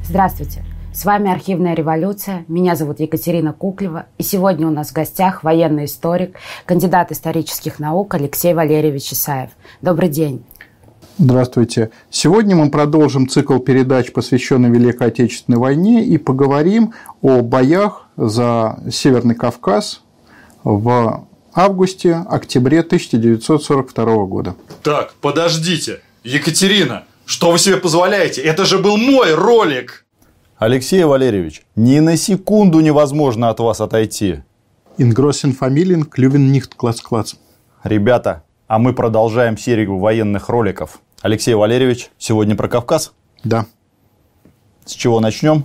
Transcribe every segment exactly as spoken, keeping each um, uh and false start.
Здравствуйте, с вами «Архивная революция», меня зовут Екатерина Куклева, и сегодня у нас в гостях военный историк, кандидат исторических наук Алексей Валерьевич Исаев. Добрый день. Здравствуйте. Сегодня мы продолжим цикл передач, посвященный Великой Отечественной войне, и поговорим о боях за Северный Кавказ в августе-октябре тысяча девятьсот сорок второго года. Так, подождите. Екатерина, что вы себе позволяете? Это же был мой ролик! Алексей Валерьевич, ни на секунду невозможно от вас отойти. Ингроссен фамилин, клювен нихт клац-клац. Ребята, а мы продолжаем серию военных роликов. Алексей Валерьевич, сегодня про Кавказ? Да. С чего начнем?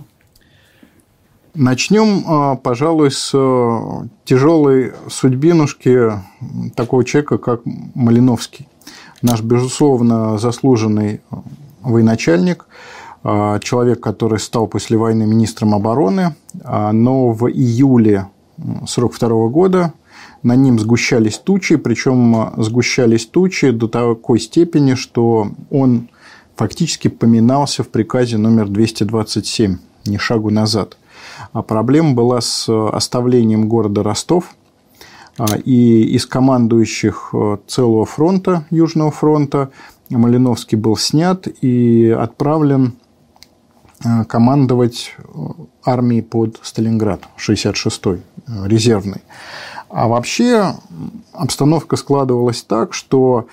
Начнем, пожалуй, с тяжелой судьбинушки такого человека, как Малиновский. Наш, безусловно, заслуженный военачальник, человек, который стал после войны министром обороны, но в июле сорок второго года на ним сгущались тучи, причем сгущались тучи до такой степени, что он фактически поминался в приказе номер двести двадцать семь, ни шагу назад. А проблема была с оставлением города Ростов, и из командующих целого фронта, Южного фронта, Малиновский был снят и отправлен командовать армией под Сталинград, шестьдесят шестой, резервной. А вообще обстановка складывалась так, что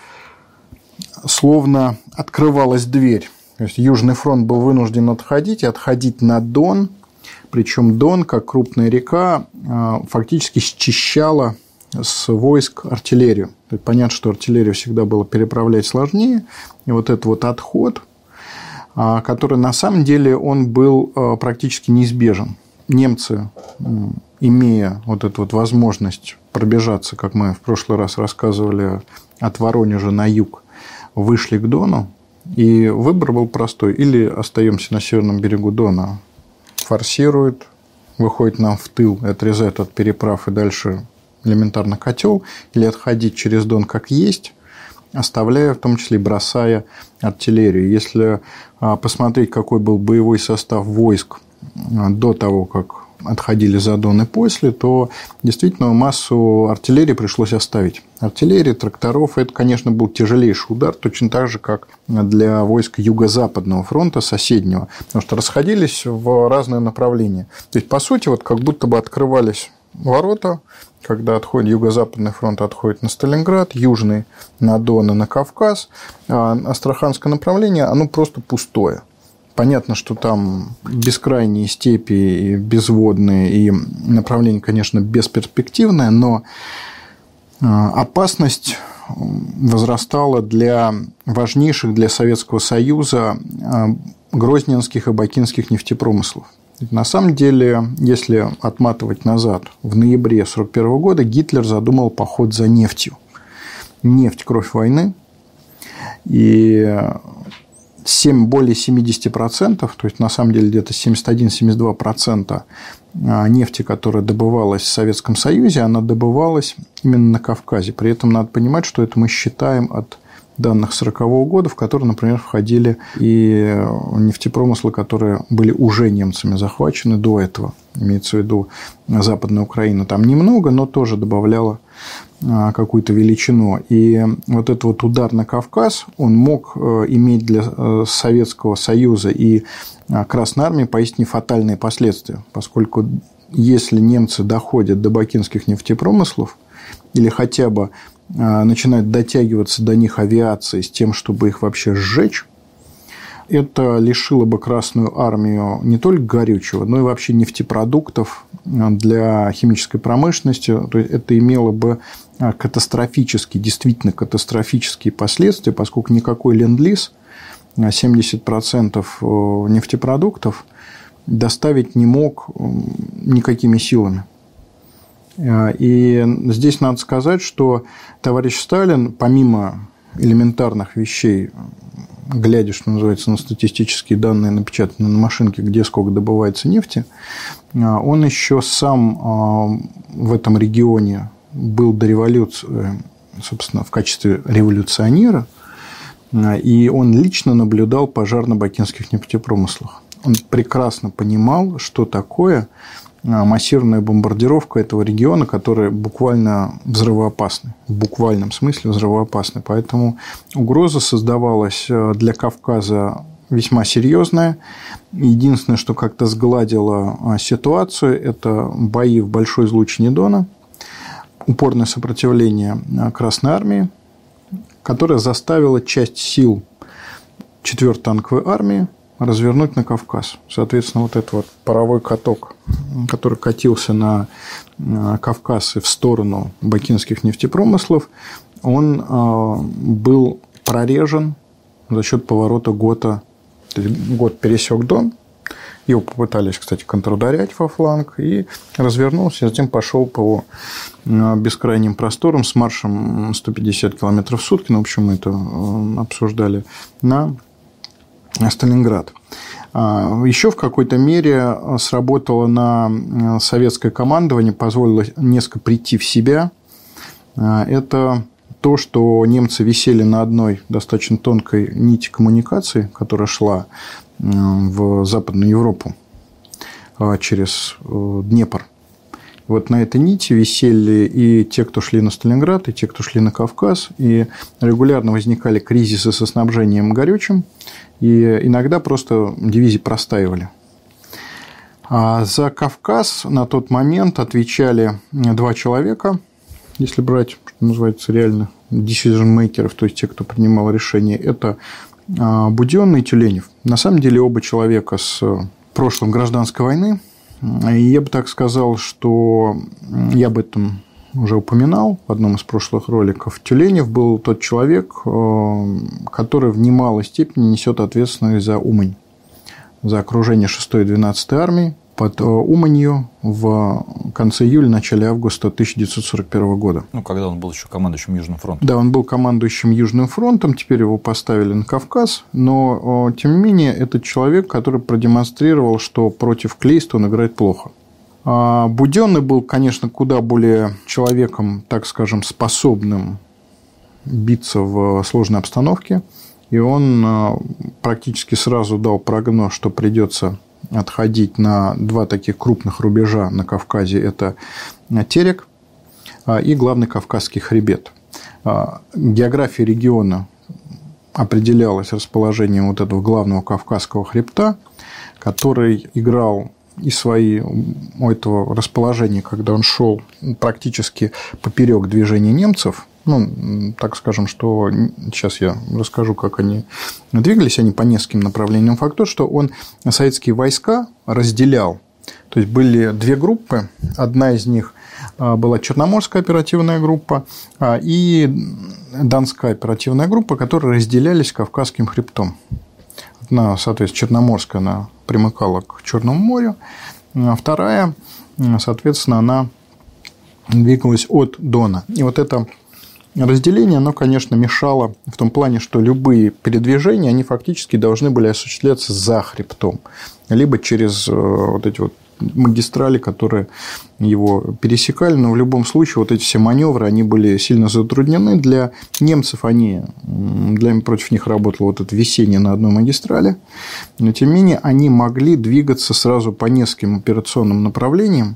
словно открывалась дверь. То есть Южный фронт был вынужден отходить, и отходить на Дон. Причем Дон, как крупная река, фактически счищала с войск артиллерию. То есть понятно, что артиллерию всегда было переправлять сложнее. И вот этот вот отход, который на самом деле он был практически неизбежен. Немцы, имея вот эту вот возможность пробежаться, как мы в прошлый раз рассказывали, от Воронежа на юг, вышли к Дону, и выбор был простой. Или остаемся на северном берегу Дона, форсируют, выходит нам в тыл, отрезают от переправ и дальше элементарно котел, или отходить через Дон как есть, оставляя, в том числе бросая артиллерию. Если посмотреть, какой был боевой состав войск до того, как отходили за Дон и после, то действительно массу артиллерии пришлось оставить. Артиллерии, тракторов – это, конечно, был тяжелейший удар, точно так же, как для войск Юго-Западного фронта, соседнего, потому что расходились в разные направления. То есть, по сути, вот как будто бы открывались ворота, когда отходит Юго-Западный фронт, отходит на Сталинград, Южный на Дон и на Кавказ, а Астраханское направление, оно просто пустое. Понятно, что там бескрайние степи, безводные, и направление, конечно, бесперспективное, но опасность возрастала для важнейших для Советского Союза грозненских и бакинских нефтепромыслов. На самом деле, если отматывать назад, в ноябре сорок первого года Гитлер задумал поход за нефтью. Нефть – кровь войны. И более семьдесят процентов, то есть на самом деле где-то семьдесят один - семьдесят два процента нефти, которая добывалась в Советском Союзе, она добывалась именно на Кавказе. При этом надо понимать, что это мы считаем от данных сорокового года, в которые, например, входили и нефтепромыслы, которые были уже немцами захвачены до этого. Имеется в виду Западная Украина. Там немного, но тоже добавляла какую-то величину. И вот этот вот удар на Кавказ, он мог иметь для Советского Союза и Красной Армии поистине фатальные последствия, поскольку если немцы доходят до бакинских нефтепромыслов или хотя бы начинают дотягиваться до них авиацией с тем, чтобы их вообще сжечь, это лишило бы Красную Армию не только горючего, но и вообще нефтепродуктов для химической промышленности. То есть это имело бы катастрофические, действительно катастрофические последствия, поскольку никакой ленд-лиз, семьдесят процентов нефтепродуктов, доставить не мог никакими силами. И здесь надо сказать, что товарищ Сталин, помимо элементарных вещей, глядя, что называется, на статистические данные, напечатанные на машинке, где сколько добывается нефти, он еще сам в этом регионе был до революции, собственно, в качестве революционера, и он лично наблюдал пожар на бакинских нефтепромыслах. Он прекрасно понимал, что такое массированная бомбардировка этого региона, которая буквально взрывоопасна, в буквальном смысле взрывоопасна. Поэтому угроза создавалась для Кавказа весьма серьезная. Единственное, что как-то сгладило ситуацию, это бои в Большой излучине Дона, упорное сопротивление Красной армии, которое заставило часть сил четвёртой танковой армии развернуть на Кавказ. Соответственно, вот этот вот паровой каток, который катился на Кавказ и в сторону бакинских нефтепромыслов, он был прорежен за счет поворота ГОТа. ГОТ пересек Дон, его попытались, кстати, контрударять во фланг, и развернулся, и затем пошел по бескрайним просторам с маршем сто пятьдесят километров в сутки, ну, в общем, мы это обсуждали, на Сталинград. Еще в какой-то мере сработало на советское командование, позволило несколько прийти в себя. Это то, что немцы висели на одной достаточно тонкой нити коммуникации, которая шла в Западную Европу через Днепр. Вот на этой нити висели и те, кто шли на Сталинград, и те, кто шли на Кавказ, и регулярно возникали кризисы со снабжением горючим, и иногда просто дивизии простаивали. А за Кавказ на тот момент отвечали два человека, если брать, что называется, реально decision-makers, то есть те, кто принимал решения, это Будённый и Тюленев. На самом деле оба человека с прошлым гражданской войны. И я бы так сказал, что я об этом уже упоминал в одном из прошлых роликов. Тюленев был тот человек, который в немалой степени несет ответственность за Умань, за окружение шестой и двенадцатой армии под Уманью в конце июля, начале августа тысяча девятьсот сорок первого года. Ну, когда он был еще командующим Южным фронтом. Да, он был командующим Южным фронтом, теперь его поставили на Кавказ, но, тем не менее, это человек, который продемонстрировал, что против Клейста он играет плохо. А Будённый был, конечно, куда более человеком, так скажем, способным биться в сложной обстановке, и он практически сразу дал прогноз, что придется отходить на два таких крупных рубежа на Кавказе. Это Терек и главный Кавказский хребет. География региона определялась расположением вот этого главного Кавказского хребта, который играл и свои у этого расположения, когда он шел практически поперек движения немцев. Ну, так скажем, что сейчас я расскажу, как они двигались, они по нескольким направлениям. Факт тот, что он советские войска разделял. То есть были две группы. Одна из них была Черноморская оперативная группа и Донская оперативная группа, которые разделялись Кавказским хребтом. Одна, соответственно, Черноморская, она примыкала к Черному морю. Вторая, соответственно, она двигалась от Дона. И вот это разделение, оно, конечно, мешало в том плане, что любые передвижения, они фактически должны были осуществляться за хребтом, либо через вот эти вот магистрали, которые его пересекали, но в любом случае вот эти все маневры, они были сильно затруднены. Для немцев они, для, против них работало вот это висение на одной магистрали, но тем не менее они могли двигаться сразу по нескольким операционным направлениям,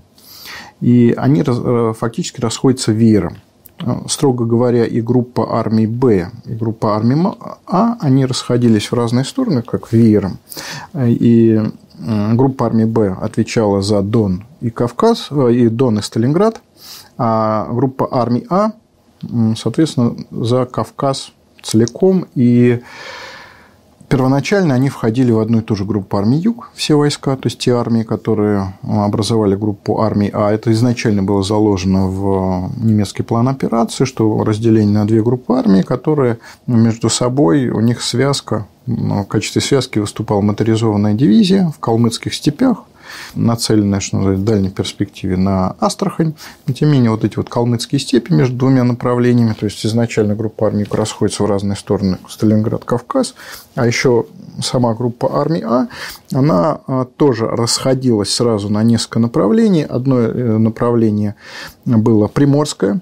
и они фактически расходятся веером. Строго говоря, и группа армий Б, и группа армий А, они расходились в разные стороны, как веером. И группа армий Б отвечала за Дон и Кавказ, и Дон и Сталинград, а группа армий А, соответственно, за Кавказ целиком. И первоначально они входили в одну и ту же группу армий Юг, все войска, то есть те армии, которые образовали группу армий А. Это изначально было заложено в немецкий план операции, что разделение на две группы армий, которые между собой, у них связка, в качестве связки выступала моторизованная дивизия в калмыцких степях, нацеленная, что называется, в дальней перспективе на Астрахань. Но, тем не менее, вот эти вот калмыцкие степи между двумя направлениями, то есть изначально группа армий расходится в разные стороны, Сталинград, Кавказ, а еще сама группа армий А, она тоже расходилась сразу на несколько направлений. Одно направление было Приморское.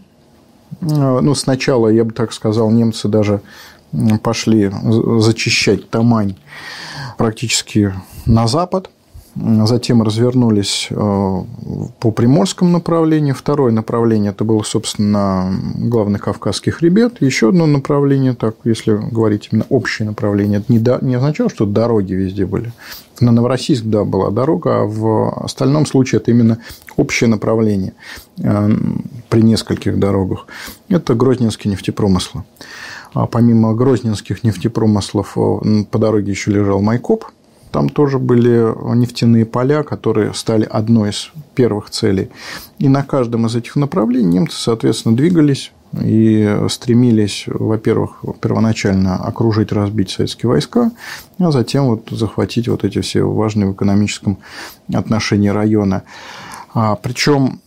Ну, сначала, я бы так сказал, немцы даже пошли зачищать Тамань практически на запад. Затем развернулись по Приморскому направлению. Второе направление – это было, собственно, главный Кавказский хребет. Еще одно направление, так, если говорить именно общее направление, это не, до, не означало, что дороги везде были. На Новороссийск, да, была дорога, а в остальном случае это именно общее направление при нескольких дорогах. Это Грозненские нефтепромыслы. А помимо грозненских нефтепромыслов по дороге еще лежал Майкоп. Там тоже были нефтяные поля, которые стали одной из первых целей. И на каждом из этих направлений немцы, соответственно, двигались и стремились, во-первых, первоначально окружить, разбить советские войска, а затем вот захватить вот эти все важные в экономическом отношении районы. А, причем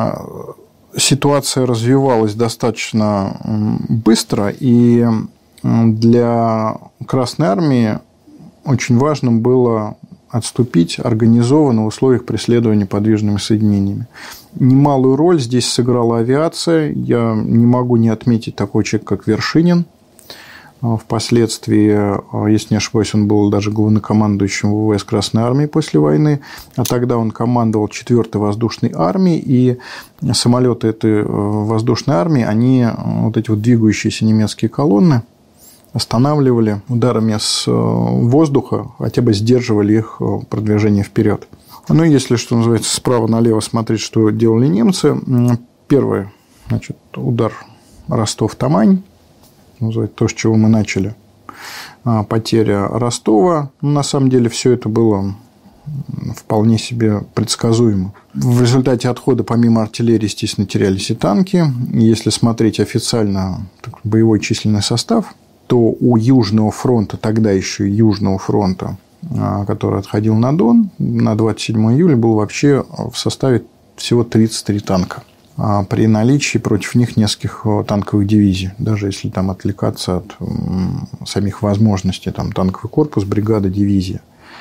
ситуация развивалась достаточно быстро, и для Красной Армии очень важным было отступить организованно в условиях преследования подвижными соединениями. Немалую роль здесь сыграла авиация. Я не могу не отметить такой человек, как Вершинин. Впоследствии, если не ошибаюсь, он был даже главнокомандующим ВВС Красной Армии после войны. А тогда он командовал четвёртой воздушной армией. И самолеты этой воздушной армии, они, вот эти вот двигающиеся немецкие колонны, останавливали ударами с воздуха, хотя бы сдерживали их продвижение вперед. Ну, если, что называется, справа налево смотреть, что делали немцы. Первый, значит, удар Ростов-Тамань, то, с чего мы начали. Потеря Ростова. На самом деле, все это было вполне себе предсказуемо. В результате отхода, помимо артиллерии, естественно, терялись и танки. Если смотреть официально боевой численный состав, то у Южного фронта, тогда еще Южного фронта, который отходил на Дон, на двадцать седьмое июля был вообще в составе всего тридцать три танка. При наличии против них нескольких танковых дивизий, даже если там отвлекаться от самих возможностей, там танковый корпус, бригада, дивизия.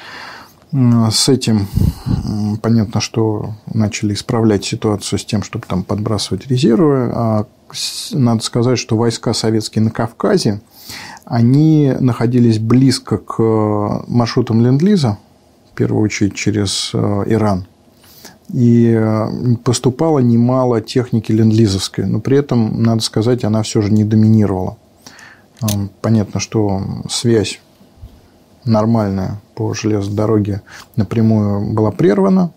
С этим понятно, что начали исправлять ситуацию с тем, чтобы там подбрасывать резервы. А надо сказать, что войска советские на Кавказе, они находились близко к маршрутам Ленд-Лиза, в первую очередь через Иран. И поступало немало техники ленд-лизовской, но при этом, надо сказать, она все же не доминировала. Понятно, что связь нормальная по железной дороге напрямую была прервана,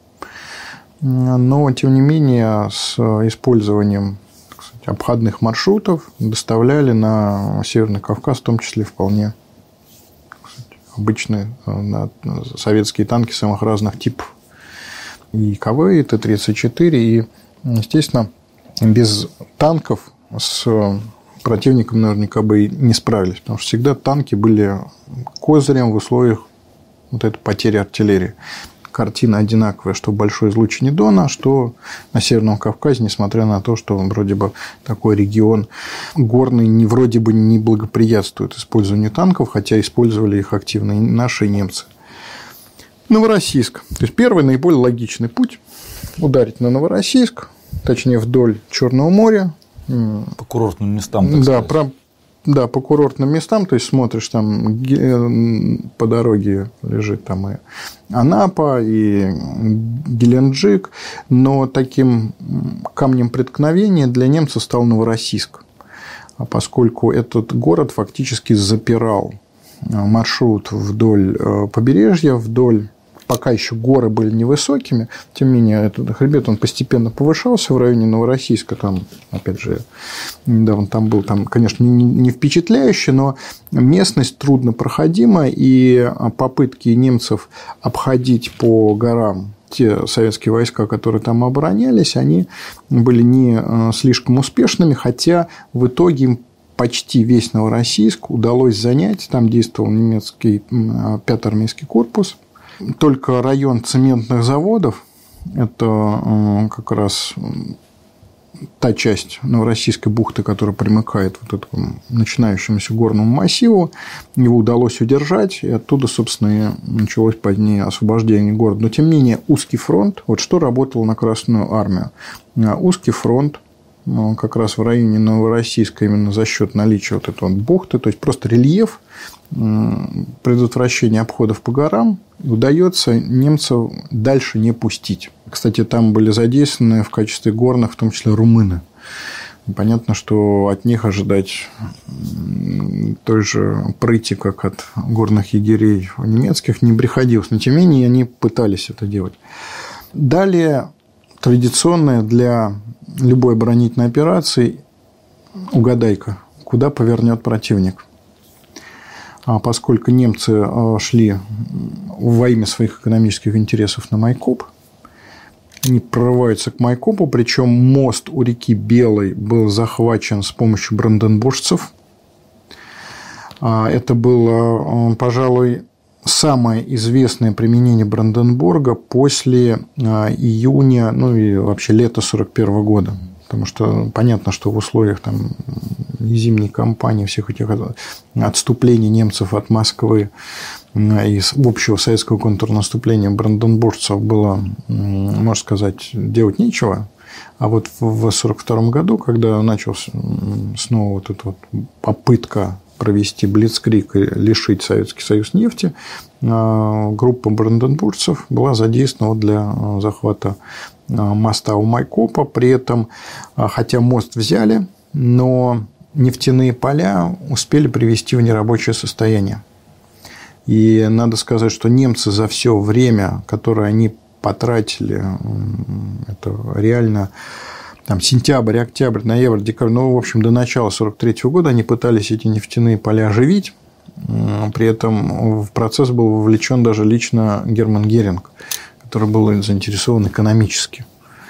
но, тем не менее, с использованием, так сказать, обходных маршрутов доставляли на Северный Кавказ, в том числе, вполне, так сказать, обычные советские танки самых разных типов. И КВ, и Т тридцать четыре, и, естественно, без танков с противником наверняка бы и не справились, потому что всегда танки были козырем в условиях вот этой потери артиллерии. Картина одинаковая, что в большой излучине Дона, что на Северном Кавказе, несмотря на то, что вроде бы такой регион горный не, вроде бы не благоприятствует использованию танков, хотя использовали их активно и наши, и немцы. Новороссийск. То есть, первый наиболее логичный путь – ударить на Новороссийск, точнее, вдоль Черного моря. По курортным местам, так да, сказать. про, да, по курортным местам. То есть, смотришь, там по дороге лежит там и Анапа, и Геленджик. Но таким камнем преткновения для немцев стал Новороссийск, поскольку этот город фактически запирал маршрут вдоль побережья, вдоль, пока еще горы были невысокими, тем не менее, этот хребет, он постепенно повышался в районе Новороссийска, там, опять же, недавно там был, там, конечно, не впечатляюще, но местность труднопроходима, и попытки немцев обходить по горам те советские войска, которые там оборонялись, они были не слишком успешными, хотя в итоге им почти весь Новороссийск удалось занять. Там действовал немецкий пятый армейский корпус. Только район цементных заводов, это как раз та часть Новороссийской бухты, которая примыкает вот этому начинающемуся горному массиву, его удалось удержать, и оттуда, собственно, и началось позднее освобождение города. Но, тем не менее, узкий фронт, вот что работало на Красную армию. Узкий фронт, как раз в районе Новороссийска именно за счет наличия вот этой вот бухты, то есть просто рельеф, предотвращение обходов по горам, удается немцев дальше не пустить. Кстати, там были задействованы в качестве горных, в том числе румыны. Понятно, что от них ожидать той же прыти, как от горных егерей немецких, не приходилось. Но, тем не менее, они пытались это делать. Далее, традиционная для любой оборонительной операции угадайка, куда повернет противник. А поскольку немцы шли во имя своих экономических интересов на Майкоп, они прорываются к Майкопу, причем мост у реки Белой был захвачен с помощью бранденбуржцев. Это было, пожалуй, самое известное применение Бранденбурга после июня, ну и вообще лета сорок первого года. Потому что понятно, что в условиях там, зимней кампании, всех этих отступлений немцев от Москвы и общего советского контрнаступления бранденбуржцев было, можно сказать, делать нечего. А вот в сорок втором году, когда началась снова вот эта вот попытка провести блицкриг и лишить Советский Союз нефти, группа бранденбуржцев была задействована для захвата моста у Майкопа. При этом, хотя мост взяли, но нефтяные поля успели привести в нерабочее состояние. И надо сказать, что немцы за все время, которое они потратили, это реально там, сентябрь, октябрь, ноябрь, декабрь, ну, в общем, до начала сорок третьего года они пытались эти нефтяные поля оживить. При этом в процесс был вовлечен даже лично Герман Геринг, который был заинтересован экономически.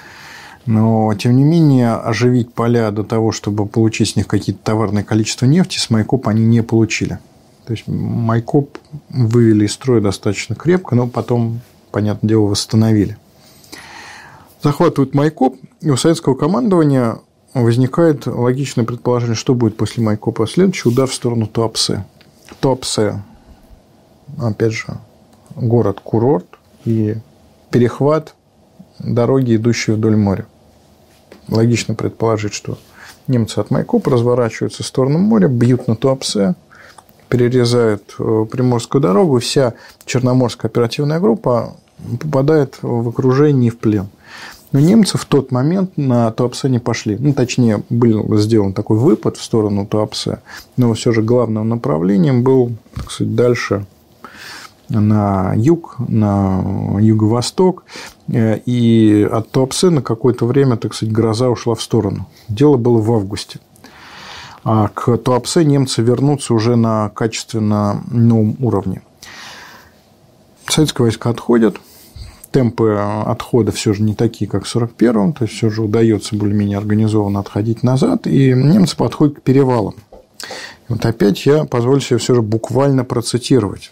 Но, тем не менее, оживить поля до того, чтобы получить с них какие-то товарные количества нефти, с Майкопа они не получили. То есть, Майкоп вывели из строя достаточно крепко, но потом, понятное дело, восстановили. Захватывают Майкоп, и у советского командования возникает логичное предположение, что будет после Майкопа. Следующий удар в сторону Туапсе. Туапсе, опять же, город-курорт и перехват дороги, идущей вдоль моря. Логично предположить, что немцы от Майкопа разворачиваются в сторону моря, бьют на Туапсе, перерезают Приморскую дорогу, и вся Черноморская оперативная группа попадает в окружение и в плен. Но немцы в тот момент на Туапсе не пошли. Ну, точнее, был сделан такой выпад в сторону Туапсе, но все же главным направлением был, так сказать, дальше на юг, на юго-восток. И от Туапсе на какое-то время, так сказать, гроза ушла в сторону. Дело было в августе. А к Туапсе немцы вернутся уже на качественно новом уровне. Советские войска отходят. Темпы отхода все же не такие, как в сорок первом, то есть все же удается более-менее организованно отходить назад, и немцы подходят к перевалам. И вот опять я позволю себе все же буквально процитировать.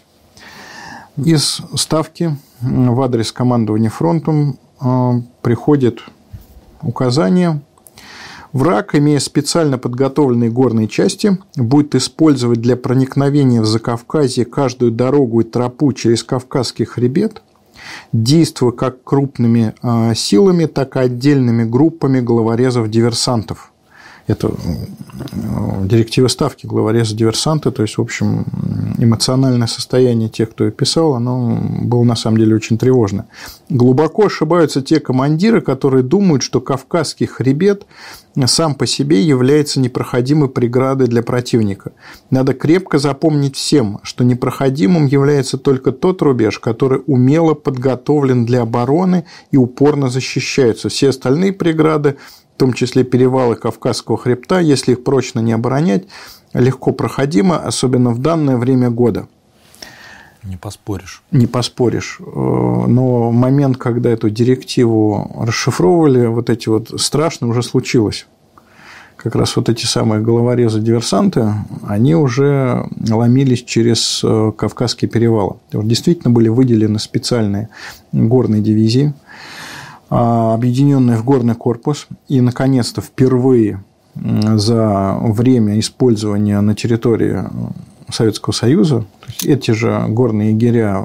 Из ставки в адрес командования фронтом приходит указание: враг, имея специально подготовленные горные части, будет использовать для проникновения в Закавказье каждую дорогу и тропу через Кавказский хребет, действуя как крупными силами, так и отдельными группами головорезов-диверсантов. Это директива ставки головорезы-диверсанты, то есть, в общем, эмоциональное состояние тех, кто ее писал, оно было на самом деле очень тревожно. Глубоко ошибаются те командиры, которые думают, что Кавказский хребет сам по себе является непроходимой преградой для противника. Надо крепко запомнить всем, что непроходимым является только тот рубеж, который умело подготовлен для обороны и упорно защищается. Все остальные преграды, в том числе перевалы Кавказского хребта, если их прочно не оборонять, легко проходимо, особенно в данное время года. Не поспоришь. Не поспоришь. Но момент, когда эту директиву расшифровывали, вот эти вот страшные, уже случилось. Как раз вот эти самые головорезы-диверсанты, они уже ломились через Кавказские перевалы. Действительно были выделены специальные горные дивизии, объединенные в горный корпус, и, наконец-то, впервые за время использования на территории Советского Союза эти же горные егеря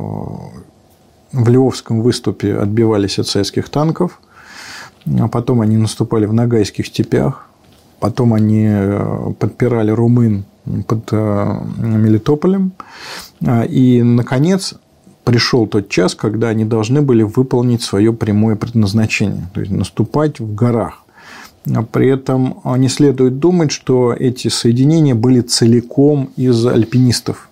в Львовском выступе отбивались от советских танков, а потом они наступали в Ногайских степях, Потом они подпирали румын под Мелитополем. И, наконец, пришел тот час, когда они должны были выполнить свое прямое предназначение, то есть наступать в горах. При этом не следует думать, что эти соединения были целиком из альпинистов.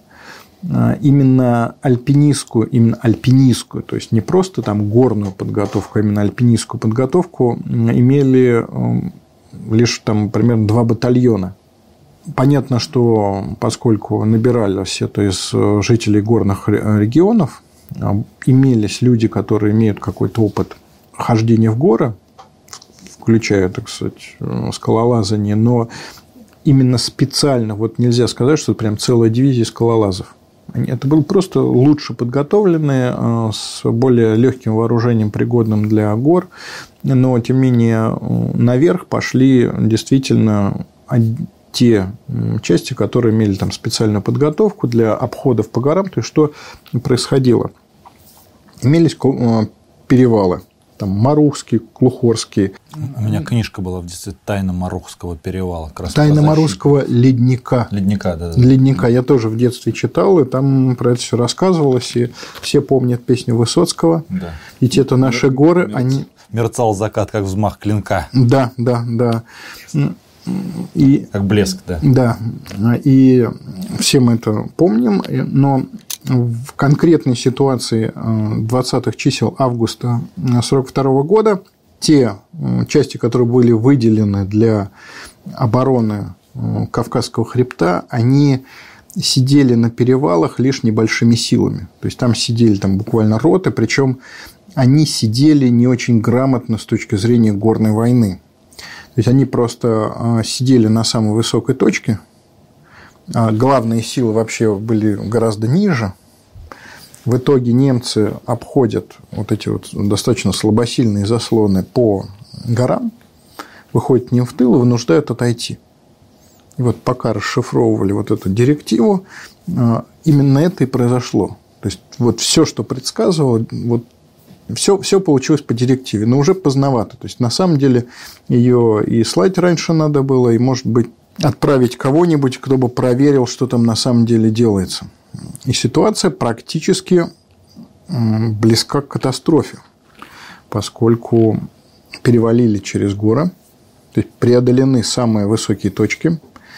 Именно альпинистскую, именно альпинистскую, то есть не просто там горную подготовку, а именно альпинистскую подготовку имели лишь там примерно два батальона. Понятно, что поскольку набирались это из жителей горных регионов, имелись люди, которые имеют какой-то опыт хождения в горы, включая, так сказать, скалолазание, но именно специально, вот нельзя сказать, что это прям целая дивизия скалолазов. Это были просто лучше подготовленные, с более легким вооружением, пригодным для гор, но, тем не менее, наверх пошли действительно те части, которые имели там специальную подготовку для обходов по горам. То есть, что происходило? Имелись перевалы. Там Марухский, Клухорский. У меня книжка была в детстве «Тайна Марухского перевала». «Тайна Марухского ледника». Ледника, да, да. Ледника. Я тоже в детстве читал, и там про это все рассказывалось. И все помнят песню Высоцкого. Да. Ведь это наши горы, Мерц... они... Мерцал закат, как взмах клинка. Да, да, да. И... Как блеск, да. Да. И все мы это помним, но... В конкретной ситуации двадцатых чисел августа сорок второго года те части, которые были выделены для обороны Кавказского хребта, они сидели на перевалах лишь небольшими силами. То есть, там сидели там, буквально роты, причем они сидели не очень грамотно с точки зрения горной войны. То есть, они просто сидели на самой высокой точке. Главные силы вообще были гораздо ниже. В итоге немцы обходят вот эти вот достаточно слабосильные заслоны по горам, выходят к ним в тыл и вынуждают отойти. И вот пока расшифровывали вот эту директиву, именно это и произошло. То есть, вот все, что предсказывало, вот все, все получилось по директиве, но уже поздновато. То есть, на самом деле, ее и слать раньше надо было, и, может быть, отправить кого-нибудь, кто бы проверил, что там на самом деле делается. И ситуация практически близка к катастрофе, поскольку перевалили через горы, то есть преодолены самые высокие точки.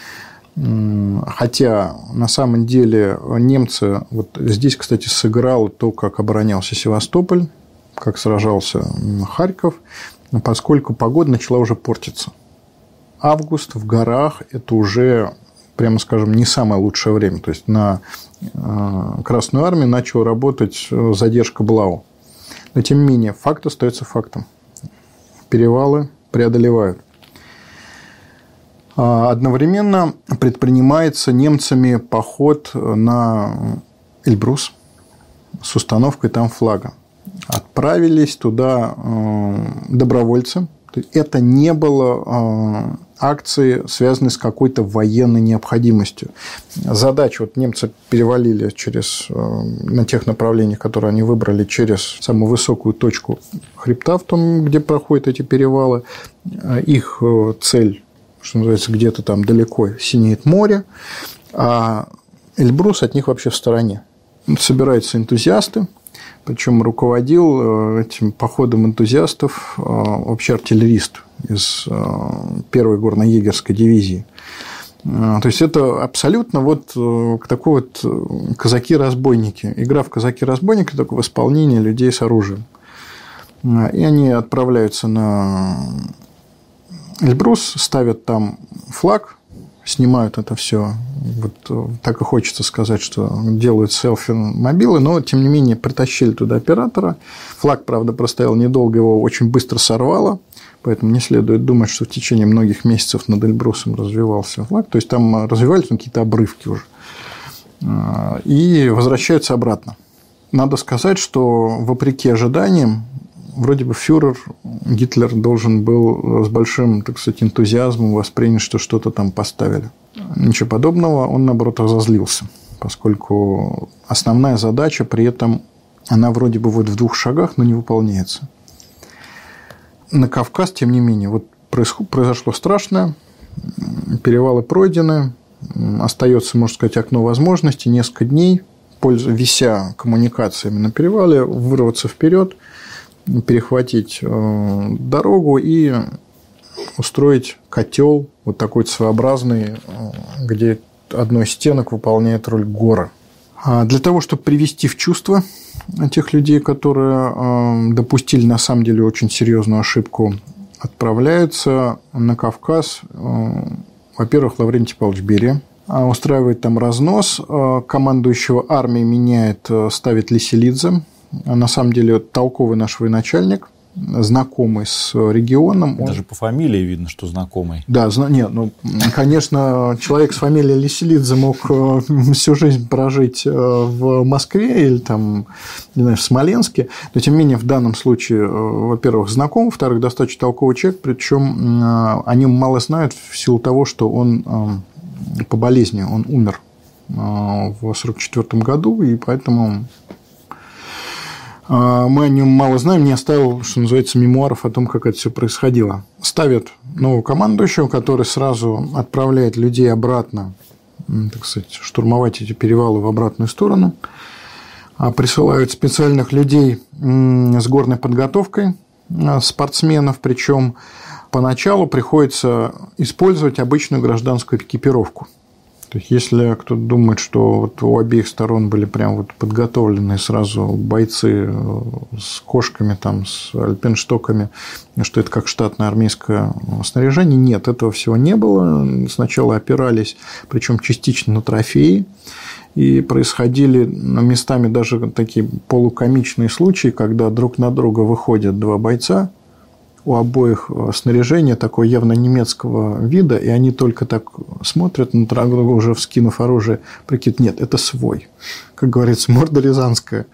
Хотя на самом деле немцы, вот здесь, кстати, сыграло то, как оборонялся Севастополь, как сражался Харьков, поскольку погода начала уже портиться. Август в горах – это уже, прямо скажем, не самое лучшее время. То есть, на Красную армию начала работать задержка БЛАУ. Но, тем не менее, факт остается фактом. Перевалы преодолевают. Одновременно предпринимается немцами поход на Эльбрус с установкой там флага. Отправились туда добровольцы. Это не было акции, связанные с какой-то военной необходимостью. Задача, вот немцы перевалили через, на тех направлениях, которые они выбрали, через самую высокую точку хребта, в том, где проходят эти перевалы. Их цель, что называется, где-то там далеко синеет море, а Эльбрус от них вообще в стороне. Собираются энтузиасты. Причем руководил этим походом энтузиастов вообще артиллерист из первой горно-егерской дивизии. То есть, это абсолютно вот такой вот казаки-разбойники. Игра в казаки-разбойники, только в исполнении людей с оружием. И они отправляются на Эльбрус, ставят там флаг, снимают это все. Вот так и хочется сказать, что делают селфи-мобилы, но, тем не менее, притащили туда оператора. Флаг, правда, простоял недолго, его очень быстро сорвало, поэтому не следует думать, что в течение многих месяцев над Эльбрусом развивался флаг. То есть, там развивались какие-то обрывки уже. И возвращаются обратно. Надо сказать, что, вопреки ожиданиям, вроде бы фюрер Гитлер должен был с большим, так сказать, энтузиазмом воспринять, что что-то там поставили. Ничего подобного, он, наоборот, разозлился, поскольку основная задача при этом, она вроде бы вот в двух шагах, но не выполняется. На Кавказ, тем не менее, вот произошло страшное. Перевалы пройдены, остается, можно сказать, окно возможностей, несколько дней, вися коммуникациями на перевале, вырваться вперед, перехватить дорогу и устроить котел вот такой своеобразный, где одной из стенок выполняет роль горы. Для того, чтобы привести в чувство тех людей, которые допустили на самом деле очень серьезную ошибку, отправляются на Кавказ, во-первых, Лаврентий Павлович Берия, устраивает там разнос, командующего армией меняет, ставит Лиселидзе, на самом деле толковый наш военачальник, знакомый с регионом. Даже он... по фамилии видно, что знакомый. Да, нет, ну, конечно, человек с фамилией Лиселидзе мог всю жизнь прожить в Москве или там, не знаю, в Смоленске, но тем не менее в данном случае, во-первых, знаком, во-вторых, достаточно толковый человек, причем о нем мало знают в силу того, что он по болезни, он умер в сорок четвёртом году, и поэтому мы о нем мало знаем, не оставил, что называется, мемуаров о том, как это все происходило. Ставят нового командующего, который сразу отправляет людей обратно, так сказать, штурмовать эти перевалы в обратную сторону. Присылают специальных людей с горной подготовкой, спортсменов, причем поначалу приходится использовать обычную гражданскую экипировку. То есть, если кто-то думает, что вот у обеих сторон были прям вот подготовленные сразу бойцы с кошками, там, с альпинштоками, что это как штатное армейское снаряжение, нет, этого всего не было. Сначала опирались, причем частично на трофеи, и происходили местами даже такие полукомичные случаи, когда друг на друга выходят два бойца, у обоих снаряжение такое явно немецкого вида, и они только так смотрят на друг друга, уже вскинув оружие, прикид, нет, это свой, как говорится, морда рязанская.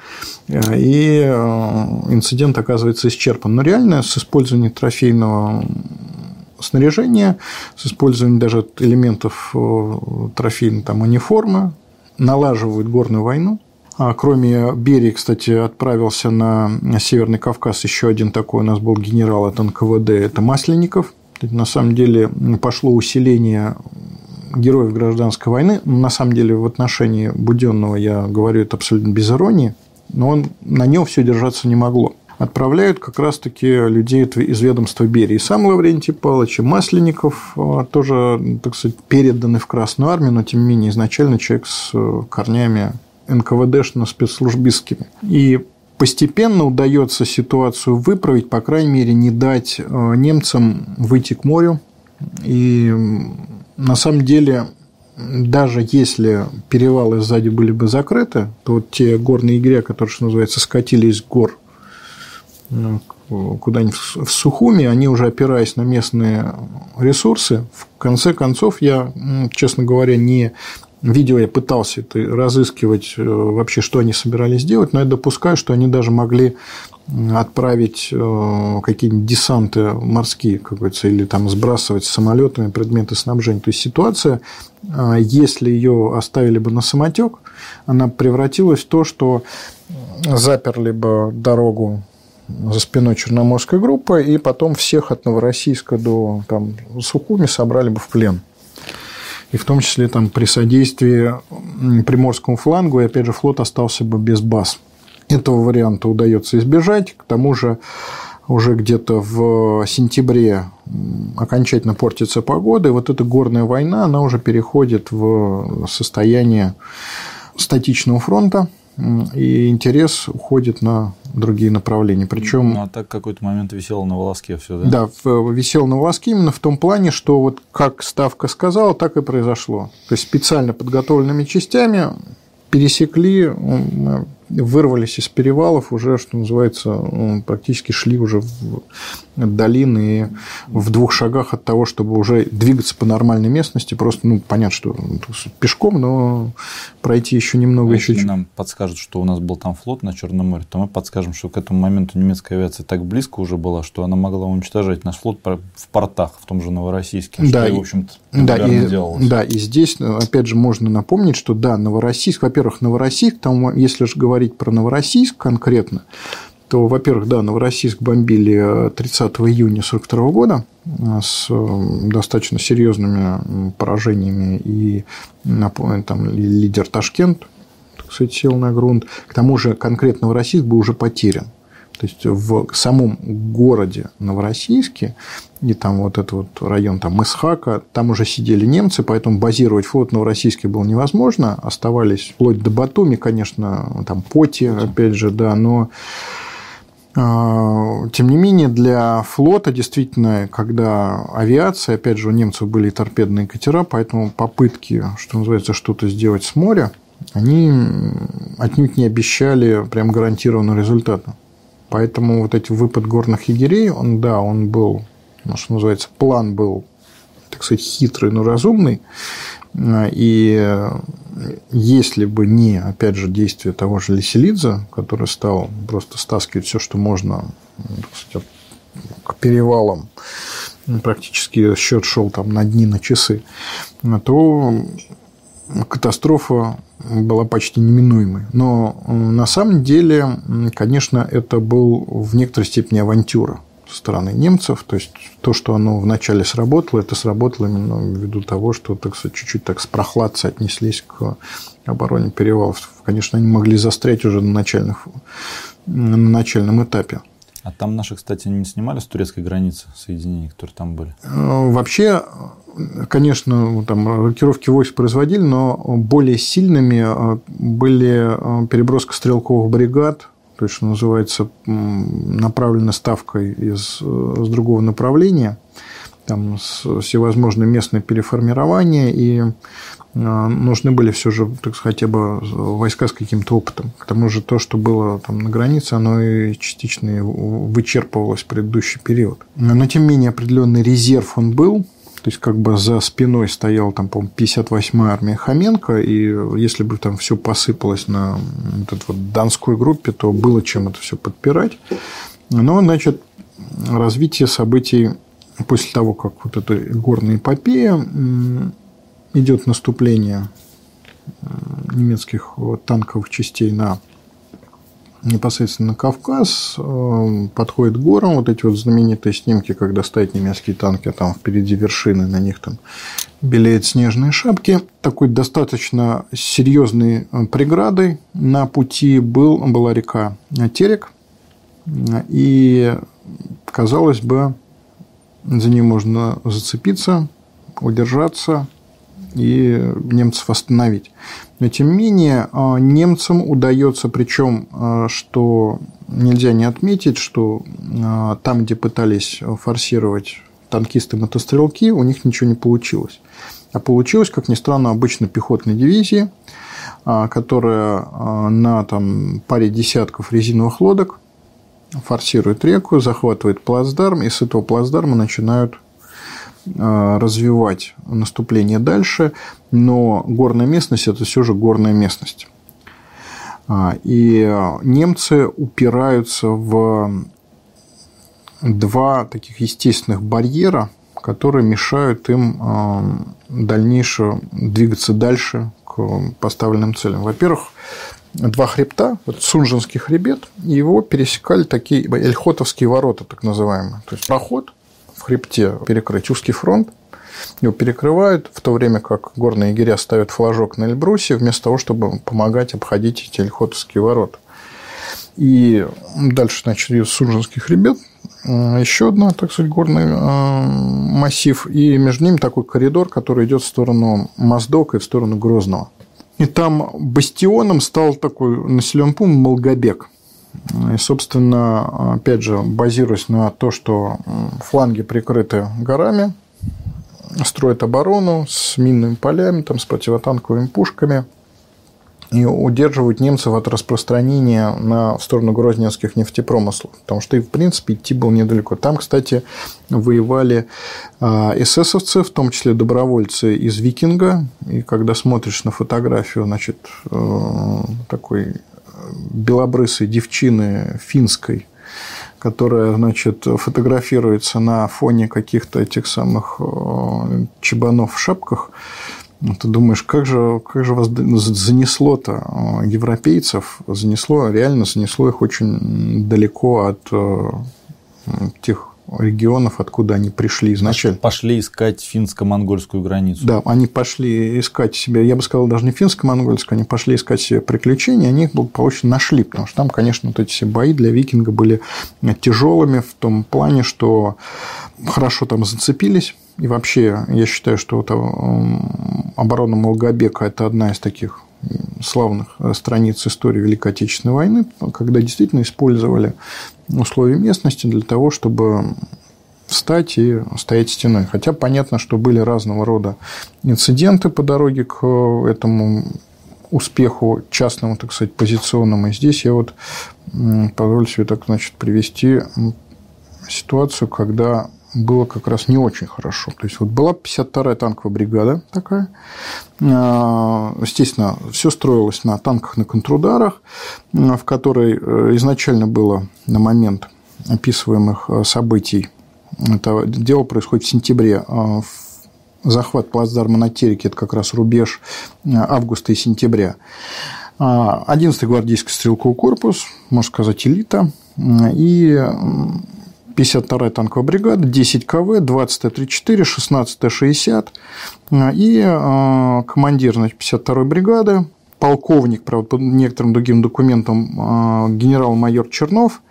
И инцидент оказывается исчерпан. Но реально с использованием трофейного снаряжения, с использованием даже элементов трофейной там, униформы, налаживают горную войну. Кроме Берии, кстати, отправился на Северный Кавказ еще один такой у нас был генерал от эн ка вэ дэ, это Масленников. На самом деле пошло усиление героев гражданской войны. На самом деле в отношении Буденного я говорю это абсолютно без иронии, но он, на нем все держаться не могло. Отправляют как раз-таки людей из ведомства Берии. Сам Лаврентий Павлович и Масленников тоже, так сказать, переданы в Красную армию, но тем не менее изначально человек с корнями эн ка вэ дэшно-спецслужбистскими. И постепенно удается ситуацию выправить, по крайней мере, не дать немцам выйти к морю. И на самом деле, даже если перевалы сзади были бы закрыты, то вот те горные егеря, которые, что называется, скатились с гор куда-нибудь в Сухуми, они уже опираясь на местные ресурсы, в конце концов, я, честно говоря, не видел, я пытался это разыскивать вообще, что они собирались делать, но я допускаю, что они даже могли отправить какие-нибудь десанты морские, как говорится, или там сбрасывать самолетами предметы снабжения. То есть ситуация, если ее оставили бы на самотек, она превратилась в то, что заперли бы дорогу за спиной Черноморской группы, и потом всех от Новороссийска до там, Сухуми собрали бы в плен. И в том числе там, при содействии Приморскому флангу, и опять же флот остался бы без баз. Этого варианта удается избежать. К тому же уже где-то в сентябре окончательно портится погода, и вот эта горная война, она уже переходит в состояние статичного фронта, и интерес уходит на другие направления. Причем, ну, а так какой-то момент висел на волоске все, да? Да, висел на волоске именно в том плане, что вот как Ставка сказала, так и произошло. То есть специально подготовленными частями пересекли, вырвались из перевалов, уже, что называется, практически шли уже в долины и в двух шагах от того, чтобы уже двигаться по нормальной местности. Просто, ну, понятно, что пешком, но пройти еще немного. А еще если нам подскажут, что у нас был там флот на Черном море, то мы подскажем, что к этому моменту немецкая авиация так близко уже была, что она могла уничтожать наш флот в портах, в том же Новороссийске, да, что и, и, в общем-то, да, и, делалось. Да, и здесь, опять же, можно напомнить, что, да, Новороссийск, во-первых, Новороссийск, там, если же говорить про Новороссийск конкретно, то, во-первых, да, Новороссийск бомбили тридцатого июня сорок второго года с достаточно серьезными поражениями, и там лидер Ташкент, так сказать, сел на грунт. К тому же конкретно Новороссийск был уже потерян. То есть в самом городе Новороссийске и там вот этот вот район там Исхака, там уже сидели немцы, поэтому базировать флот в Новороссийске было невозможно. Оставались вплоть до Батуми, конечно, там Поти, опять же, да, но тем не менее, для флота действительно, когда авиация, опять же, у немцев были торпедные катера, поэтому попытки, что называется, что-то сделать с моря, они отнюдь не обещали прям гарантированного результата. Поэтому вот этот выпад горных егерей, он, да, он был, что называется, план был, так сказать, хитрый, но разумный. И если бы не, опять же, действие того же Леселидзе, который стал просто стаскивать все, что можно, так сказать, к перевалам, практически счет шел там на дни, на часы, то катастрофа была почти неминуемой. Но на самом деле, конечно, это был в некоторой степени авантюра со стороны немцев. То есть то, что оно вначале сработало, это сработало именно ввиду того, что, так сказать, чуть-чуть так с прохладцей отнеслись к обороне перевалов. Конечно, они могли застрять уже на, начальных, на начальном этапе. А там наши, кстати, не снимали с турецкой границы соединений, которые там были? Вообще, конечно, там рокировки войск производили, но более сильными были переброска стрелковых бригад, то есть, что называется, направлена ставкой из, с другого направления, там всевозможные местные переформирования, и нужны были все же, так сказать, хотя бы войска с каким-то опытом. К тому же то, что было там на границе, оно и частично вычерпывалось в предыдущий период. Но, тем не менее, определенный резерв он был. То есть, как бы за спиной стояла, там, по-моему, пятьдесят восьмая армия Хоменко, и если бы там все посыпалось на вот этой вот Донской группе, то было чем это все подпирать. Но, значит, развитие событий после того, как вот эта горная эпопея, идет наступление немецких танковых частей на непосредственно на Кавказ, подходит к горам, вот эти вот знаменитые снимки, когда стоят немецкие танки, а там впереди вершины, на них там белеют снежные шапки. Такой достаточно серьезной преградой на пути был, была река Терек, и, казалось бы, за нее можно зацепиться, удержаться и немцев остановить. Но, тем не менее, немцам удается, причем, что нельзя не отметить, что там, где пытались форсировать танкисты-мотострелки, у них ничего не получилось. А получилось, как ни странно, обычно пехотной дивизии, которая на там, паре десятков резиновых лодок форсирует реку, захватывает плацдарм, и с этого плацдарма начинают развивать наступление дальше, но горная местность – это все же горная местность. И немцы упираются в два таких естественных барьера, которые мешают им дальнейше двигаться дальше к поставленным целям. Во-первых, два хребта, вот Сунжинский хребет, его пересекали такие Эльхотовские ворота, так называемые. То есть проход в хребте перекрыть узкий фронт, его перекрывают, в то время как горные егеря ставят флажок на Эльбрусе, вместо того, чтобы помогать обходить эти Эльхотовские ворота. И дальше, значит, идет Сунжинский хребет, еще одна, так сказать, горный массив, и между ними такой коридор, который идет в сторону Моздока и в сторону Грозного. И там бастионом стал такой населенный пункт Малгобек. И, собственно, опять же, базируясь на то, что фланги прикрыты горами, строят оборону с минными полями, там, с противотанковыми пушками и удерживают немцев от распространения на, в сторону грозненских нефтепромыслов. Потому что, в принципе, идти было недалеко. Там, кстати, воевали эсэсовцы, в том числе добровольцы из Викинга. И когда смотришь на фотографию, значит, такой белобрысой девчины финской, которая, значит, фотографируется на фоне каких-то этих самых чебанов в шапках, Ты думаешь, как же, как же вас занесло-то, европейцев, занесло, реально занесло их очень далеко от тех регионов, откуда они пришли изначально. Пошли искать финско-монгольскую границу. Да, они пошли искать себе, я бы сказал, даже не финско-монгольскую, они пошли искать себе приключения, они их благополучно нашли, потому что там, конечно, вот эти все бои для викинга были тяжелыми в том плане, что хорошо там зацепились. И вообще, я считаю, что вот оборона Малгобека – это одна из таких славных страниц истории Великой Отечественной войны, когда действительно использовали условия местности для того, чтобы встать и стоять стеной. Хотя понятно, что были разного рода инциденты по дороге к этому успеху частному, так сказать, позиционному. И здесь я вот позволю себе так, значит, привести ситуацию, когда было как раз не очень хорошо. То есть, вот была пятьдесят вторая танковая бригада такая. Естественно, все строилось на танках, на контрударах, в которой изначально было на момент описываемых событий, это дело происходит в сентябре, захват плацдарма на Тереке, это как раз рубеж августа и сентября. одиннадцатый гвардейский стрелковый корпус, можно сказать, элита, и пятьдесят вторая танковая бригада, десять ка вэ, двадцать Т тридцать четыре, шестнадцать Т шестьдесят. И командир, значит, пятьдесят второй бригады, полковник, правда, по некоторым другим документам, генерал-майор Чернов,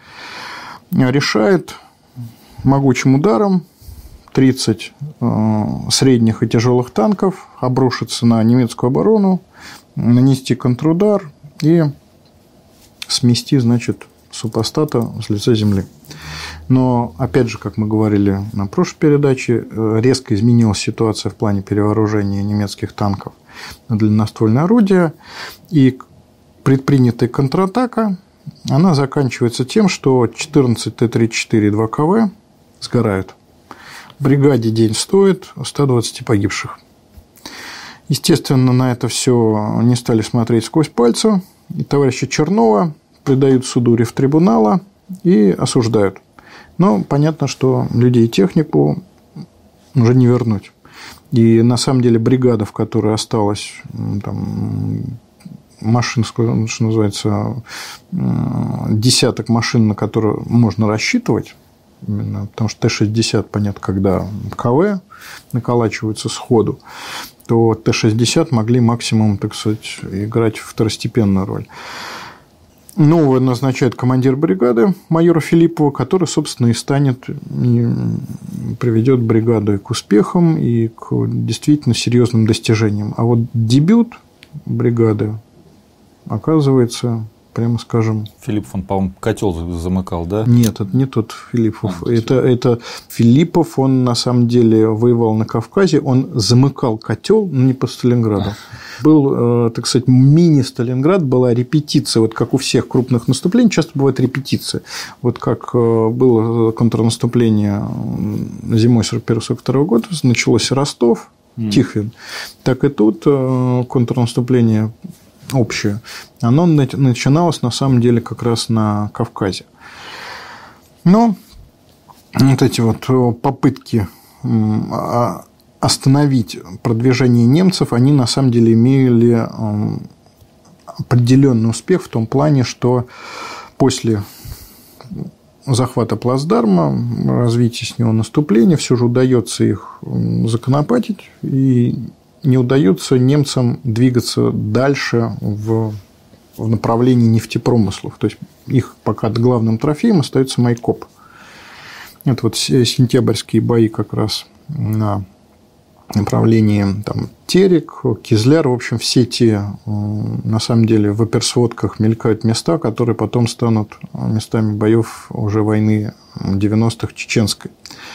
решает могучим ударом тридцать средних и тяжелых танков обрушиться на немецкую оборону, нанести контрудар и смести, значит, супостата с лица земли. Но, опять же, как мы говорили на прошлой передаче, резко изменилась ситуация в плане перевооружения немецких танков на длинноствольные орудия, и предпринятая контратака, она заканчивается тем, что четырнадцать Т тридцать четыре и два ка вэ сгорают. Бригаде день стоит сто двадцать погибших. Естественно, на это все не стали смотреть сквозь пальцы, и товарища Чернова предают суду рефтрибунала и осуждают. Но понятно, что людей и технику уже не вернуть. И на самом деле бригада, в которой осталось там, машин, что называется, десяток машин, на которые можно рассчитывать, именно, потому что Т шестьдесят, понятно, когда ка вэ наколачиваются сходу, то Т шестьдесят могли максимум, так сказать, играть второстепенную роль. Нового назначает командир бригады майора Филиппова, который, собственно, и станет, и приведет бригаду и к успехам, и к действительно серьезным достижениям. А вот дебют бригады оказывается, прямо скажем... Филиппов, он, по-моему, котел замыкал, да? Нет, это не тот Филиппов. А, это, это Филиппов, он на самом деле воевал на Кавказе, он замыкал котел, но не по Сталинграду. Был, так сказать, мини-Сталинград, была репетиция, вот как у всех крупных наступлений, часто бывает репетиция. Вот как было контрнаступление зимой сорок первого сорок второго года, началось Ростов, mm. Тихвин, так и тут контрнаступление общее, оно начиналось на самом деле как раз на Кавказе. Но вот эти вот попытки остановить продвижение немцев, они на самом деле имели определенный успех в том плане, что после захвата плацдарма, развития с него наступления, все же удается их законопатить, и не удается немцам двигаться дальше в, в направлении нефтепромыслов. То есть их пока главным трофеем остается Майкоп. Это вот сентябрьские бои как раз на направлении там, Терек, Кизляр, в общем, все те, на самом деле, в оперсводках мелькают места, которые потом станут местами боев уже войны девяностых чеченской.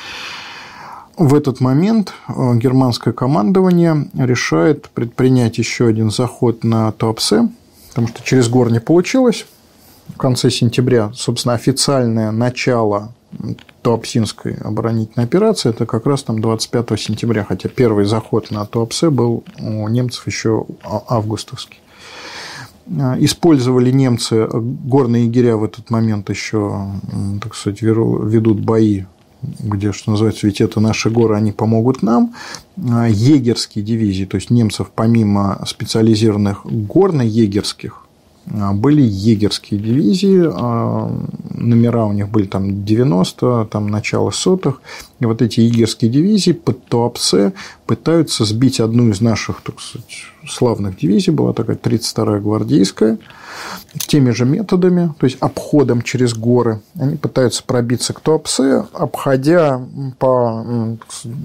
В этот момент германское командование решает предпринять еще один заход на Туапсе, потому что через гор не получилось. В конце сентября, собственно, официальное начало Туапсинской оборонительной операции, это как раз там двадцать пятого сентября, хотя первый заход на Туапсе был у немцев еще августовский. Использовали немцы, горные егеря в этот момент еще, так сказать, ведут бои где, что называется, ведь это наши горы, они помогут нам. Егерские дивизии, то есть немцев помимо специализированных горно-егерских, были егерские дивизии, номера у них были там девяносто, там начало сотых, и вот эти егерские дивизии под Туапсе пытаются сбить одну из наших, так сказать, славных дивизий, была такая тридцать вторая гвардейская, теми же методами, то есть обходом через горы. Они пытаются пробиться к Туапсе, обходя по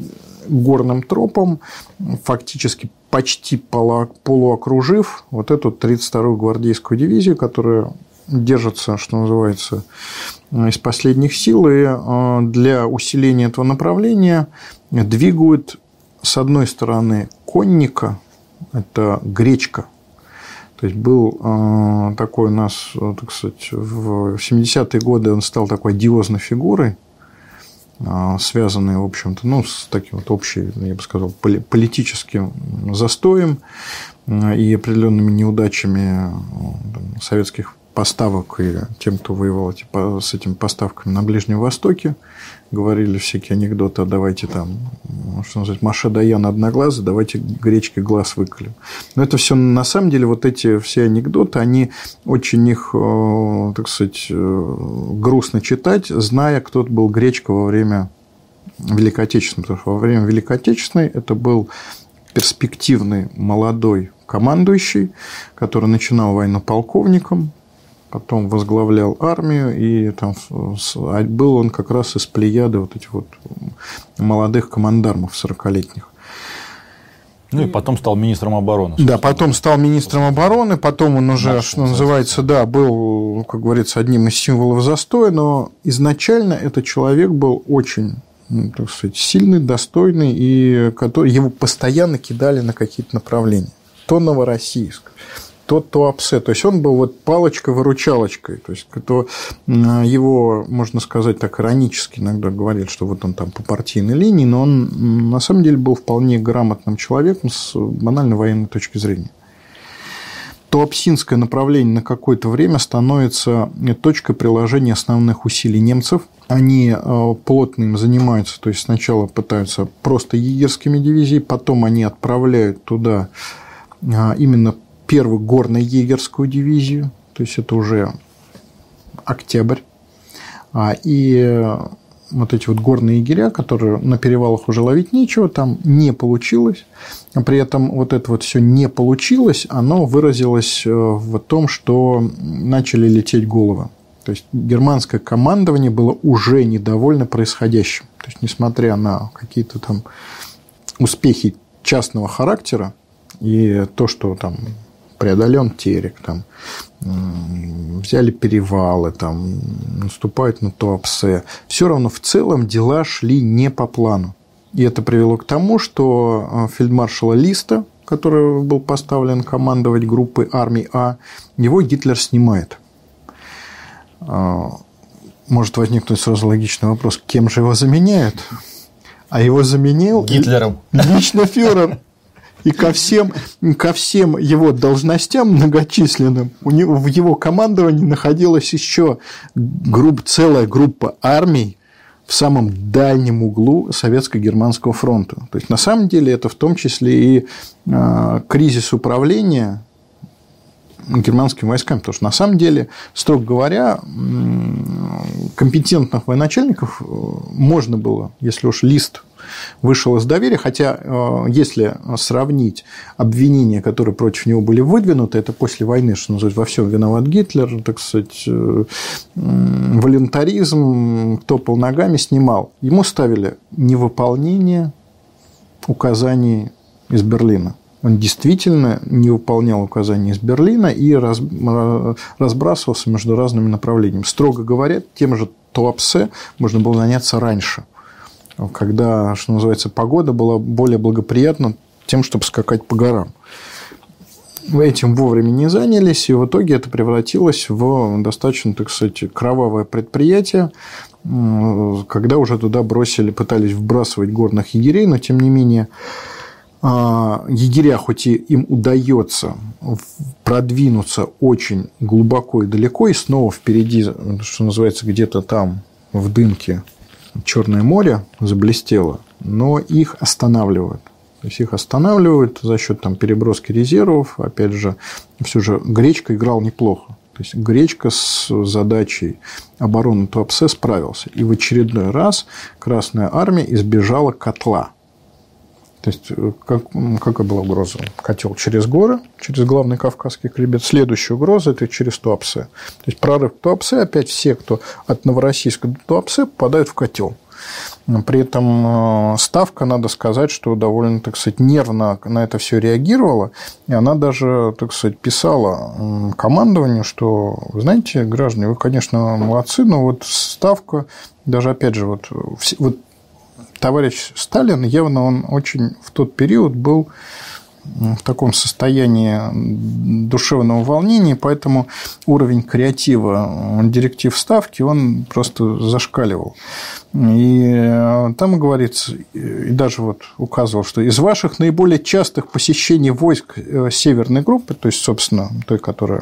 горным тропам, фактически почти полуокружив вот эту тридцать вторую гвардейскую дивизию, которая держится, что называется, из последних сил, и для усиления этого направления двигают с одной стороны конника, это Гречка. То есть был такой у нас, так сказать, в семидесятые годы он стал такой одиозной фигурой, связанной, в общем-то, ну, с таким вот общим, я бы сказал, политическим застоем и определенными неудачами советских поставок и тем, кто воевал с этими поставками на Ближнем Востоке. Говорили всякие анекдоты: давайте там, что называется, Маша Даян одноглазый, давайте Гречке глаз выколем. Но это все на самом деле, вот эти все анекдоты, они очень их, так сказать, грустно читать, зная, кто был Гречка во время Великой Отечественной. Потому что во время Великой Отечественной это был перспективный молодой командующий, который начинал войну полковником, потом возглавлял армию, и там был он как раз из плеяды вот этих вот молодых командармов сорокалетних. Ну, и потом стал министром обороны. Да, потом стал министром обороны, потом он уже, Наш, что называется, да, был, как говорится, одним из символов застоя, но изначально этот человек был очень, ну, так сказать, сильный, достойный, и который, его постоянно кидали на какие-то направления. То Новороссийск, то Туапсе. То есть он был вот палочкой-выручалочкой. То есть то его, можно сказать, так иронически иногда говорят, что вот он там по партийной линии, но он на самом деле был вполне грамотным человеком с банально военной точки зрения. Туапсинское направление на какое-то время становится точкой приложения основных усилий немцев. Они плотно им занимаются, то есть сначала пытаются просто егерскими дивизиями, потом они отправляют туда именно первую горно-егерскую дивизию, то есть это уже октябрь, и вот эти вот горные егеря, которые на перевалах уже ловить нечего, там не получилось, при этом вот это вот все не получилось, оно выразилось в том, что начали лететь головы. То есть германское командование было уже недовольно происходящим. То есть, несмотря на какие-то там успехи частного характера и то, что там преодолен Терек, там, взяли перевалы, там, наступают на Туапсе, все равно в целом дела шли не по плану. И это привело к тому, что фельдмаршала Листа, который был поставлен командовать группой армий А, его Гитлер снимает. Может возникнуть сразу логичный вопрос: кем же его заменяют? А его заменил Гитлером. Лично фюрер. И ко всем, ко всем его должностям многочисленным у него, в его командовании находилась еще групп, целая группа армий в самом дальнем углу Советско-Германского фронта. То есть, на самом деле, это в том числе и э, кризис управления германскими войсками. Потому что, на самом деле, строго говоря, компетентных военачальников можно было, если уж Лист вышел из доверия, хотя, если сравнить обвинения, которые против него были выдвинуты, это после войны, что называется, во всем виноват Гитлер, так сказать, волюнтаризм, топал ногами, снимал. Ему ставили невыполнение указаний из Берлина. Он действительно не выполнял указания из Берлина и разбрасывался между разными направлениями. Строго говоря, тем же Туапсе можно было заняться раньше, когда, что называется, погода была более благоприятна тем, чтобы скакать по горам. Этим вовремя не занялись, и в итоге это превратилось в достаточно, так сказать, кровавое предприятие, когда уже туда бросили, пытались вбрасывать горных егерей, но, тем не менее, егеря, хоть и им удается продвинуться очень глубоко и далеко, и снова впереди, что называется, где-то там в дымке Черное море заблестело, но их останавливают. То есть их останавливают за счет там, переброски резервов. Опять же, все же Гречка играл неплохо. То есть Гречка с задачей обороны Туапсе справился. И в очередной раз Красная Армия избежала котла. То есть, как, какая была угроза? Котел через горы, через главный Кавказский хребет. Следующая угроза – это через Туапсе. То есть, прорыв к Туапсе, опять все, кто от Новороссийска до Туапсе, попадают в котел. При этом Ставка, надо сказать, что довольно, так сказать, нервно на это все реагировала. И она даже, так сказать, писала командованию, что, вы знаете, граждане, вы, конечно, молодцы, но вот Ставка, даже, опять же, вот, вот товарищ Сталин, явно он очень в тот период был в таком состоянии душевного волнения, поэтому уровень креатива директив Ставки, он просто зашкаливал. И там говорится, и даже вот указывал, что из ваших наиболее частых посещений войск Северной группы, то есть, собственно, той, которая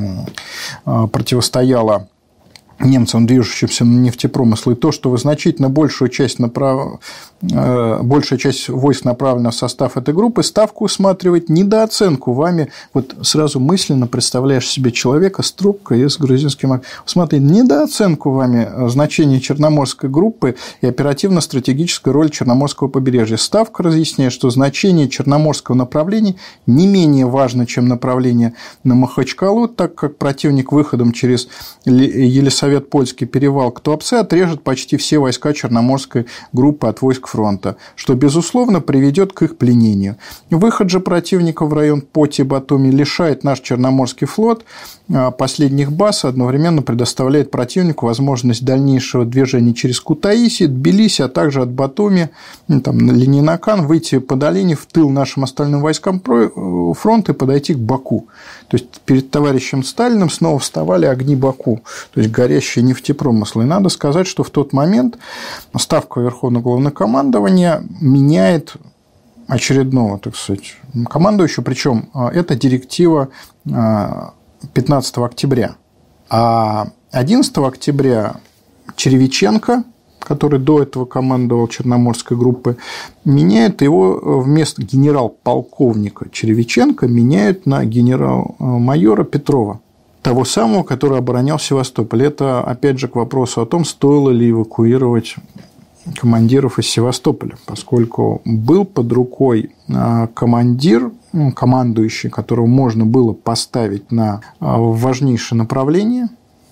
противостояла немцам, движущимся на нефтепромысл, и то, что вы значительно большую часть направ... большая часть войск направлена в состав этой группы, Ставка усматривает недооценку вами, вот сразу мысленно представляешь себе человека с трубкой и с грузинским... Смотри, недооценку вами значения Черноморской группы и оперативно-стратегической роли Черноморского побережья. Ставка разъясняет, что значение Черноморского направления не менее важно, чем направление на Махачкалу, так как противник выходом через Елисавет Польский перевал к Туапсе отрежет почти все войска Черноморской группы от войск фронта, что, безусловно, приведет к их пленению. Выход же противника в район Поти и Батуми лишает наш Черноморский флот последних баз, одновременно предоставляет противнику возможность дальнейшего движения через Кутаиси, Тбилиси, а также от Батуми, ну, там, на Ленинакан, выйти по долине в тыл нашим остальным войскам фронта и подойти к Баку. То есть, перед товарищем Сталиным снова вставали огни Баку, то есть, горящие нефтепромыслы. И надо сказать, что в тот момент Ставка Верховного Главнокомандования меняет очередного, так сказать, командующего, причем это директива пятнадцатого октября. А одиннадцатого октября Черевиченко, который до этого командовал Черноморской группой, меняет его вместо генерал-полковника Черевиченко, меняют на генерал-майора Петрова, того самого, который оборонял Севастополь. Это, опять же, к вопросу о том, стоило ли эвакуировать командиров из Севастополя, поскольку был под рукой командир, командующий, которого можно было поставить на важнейшее направление,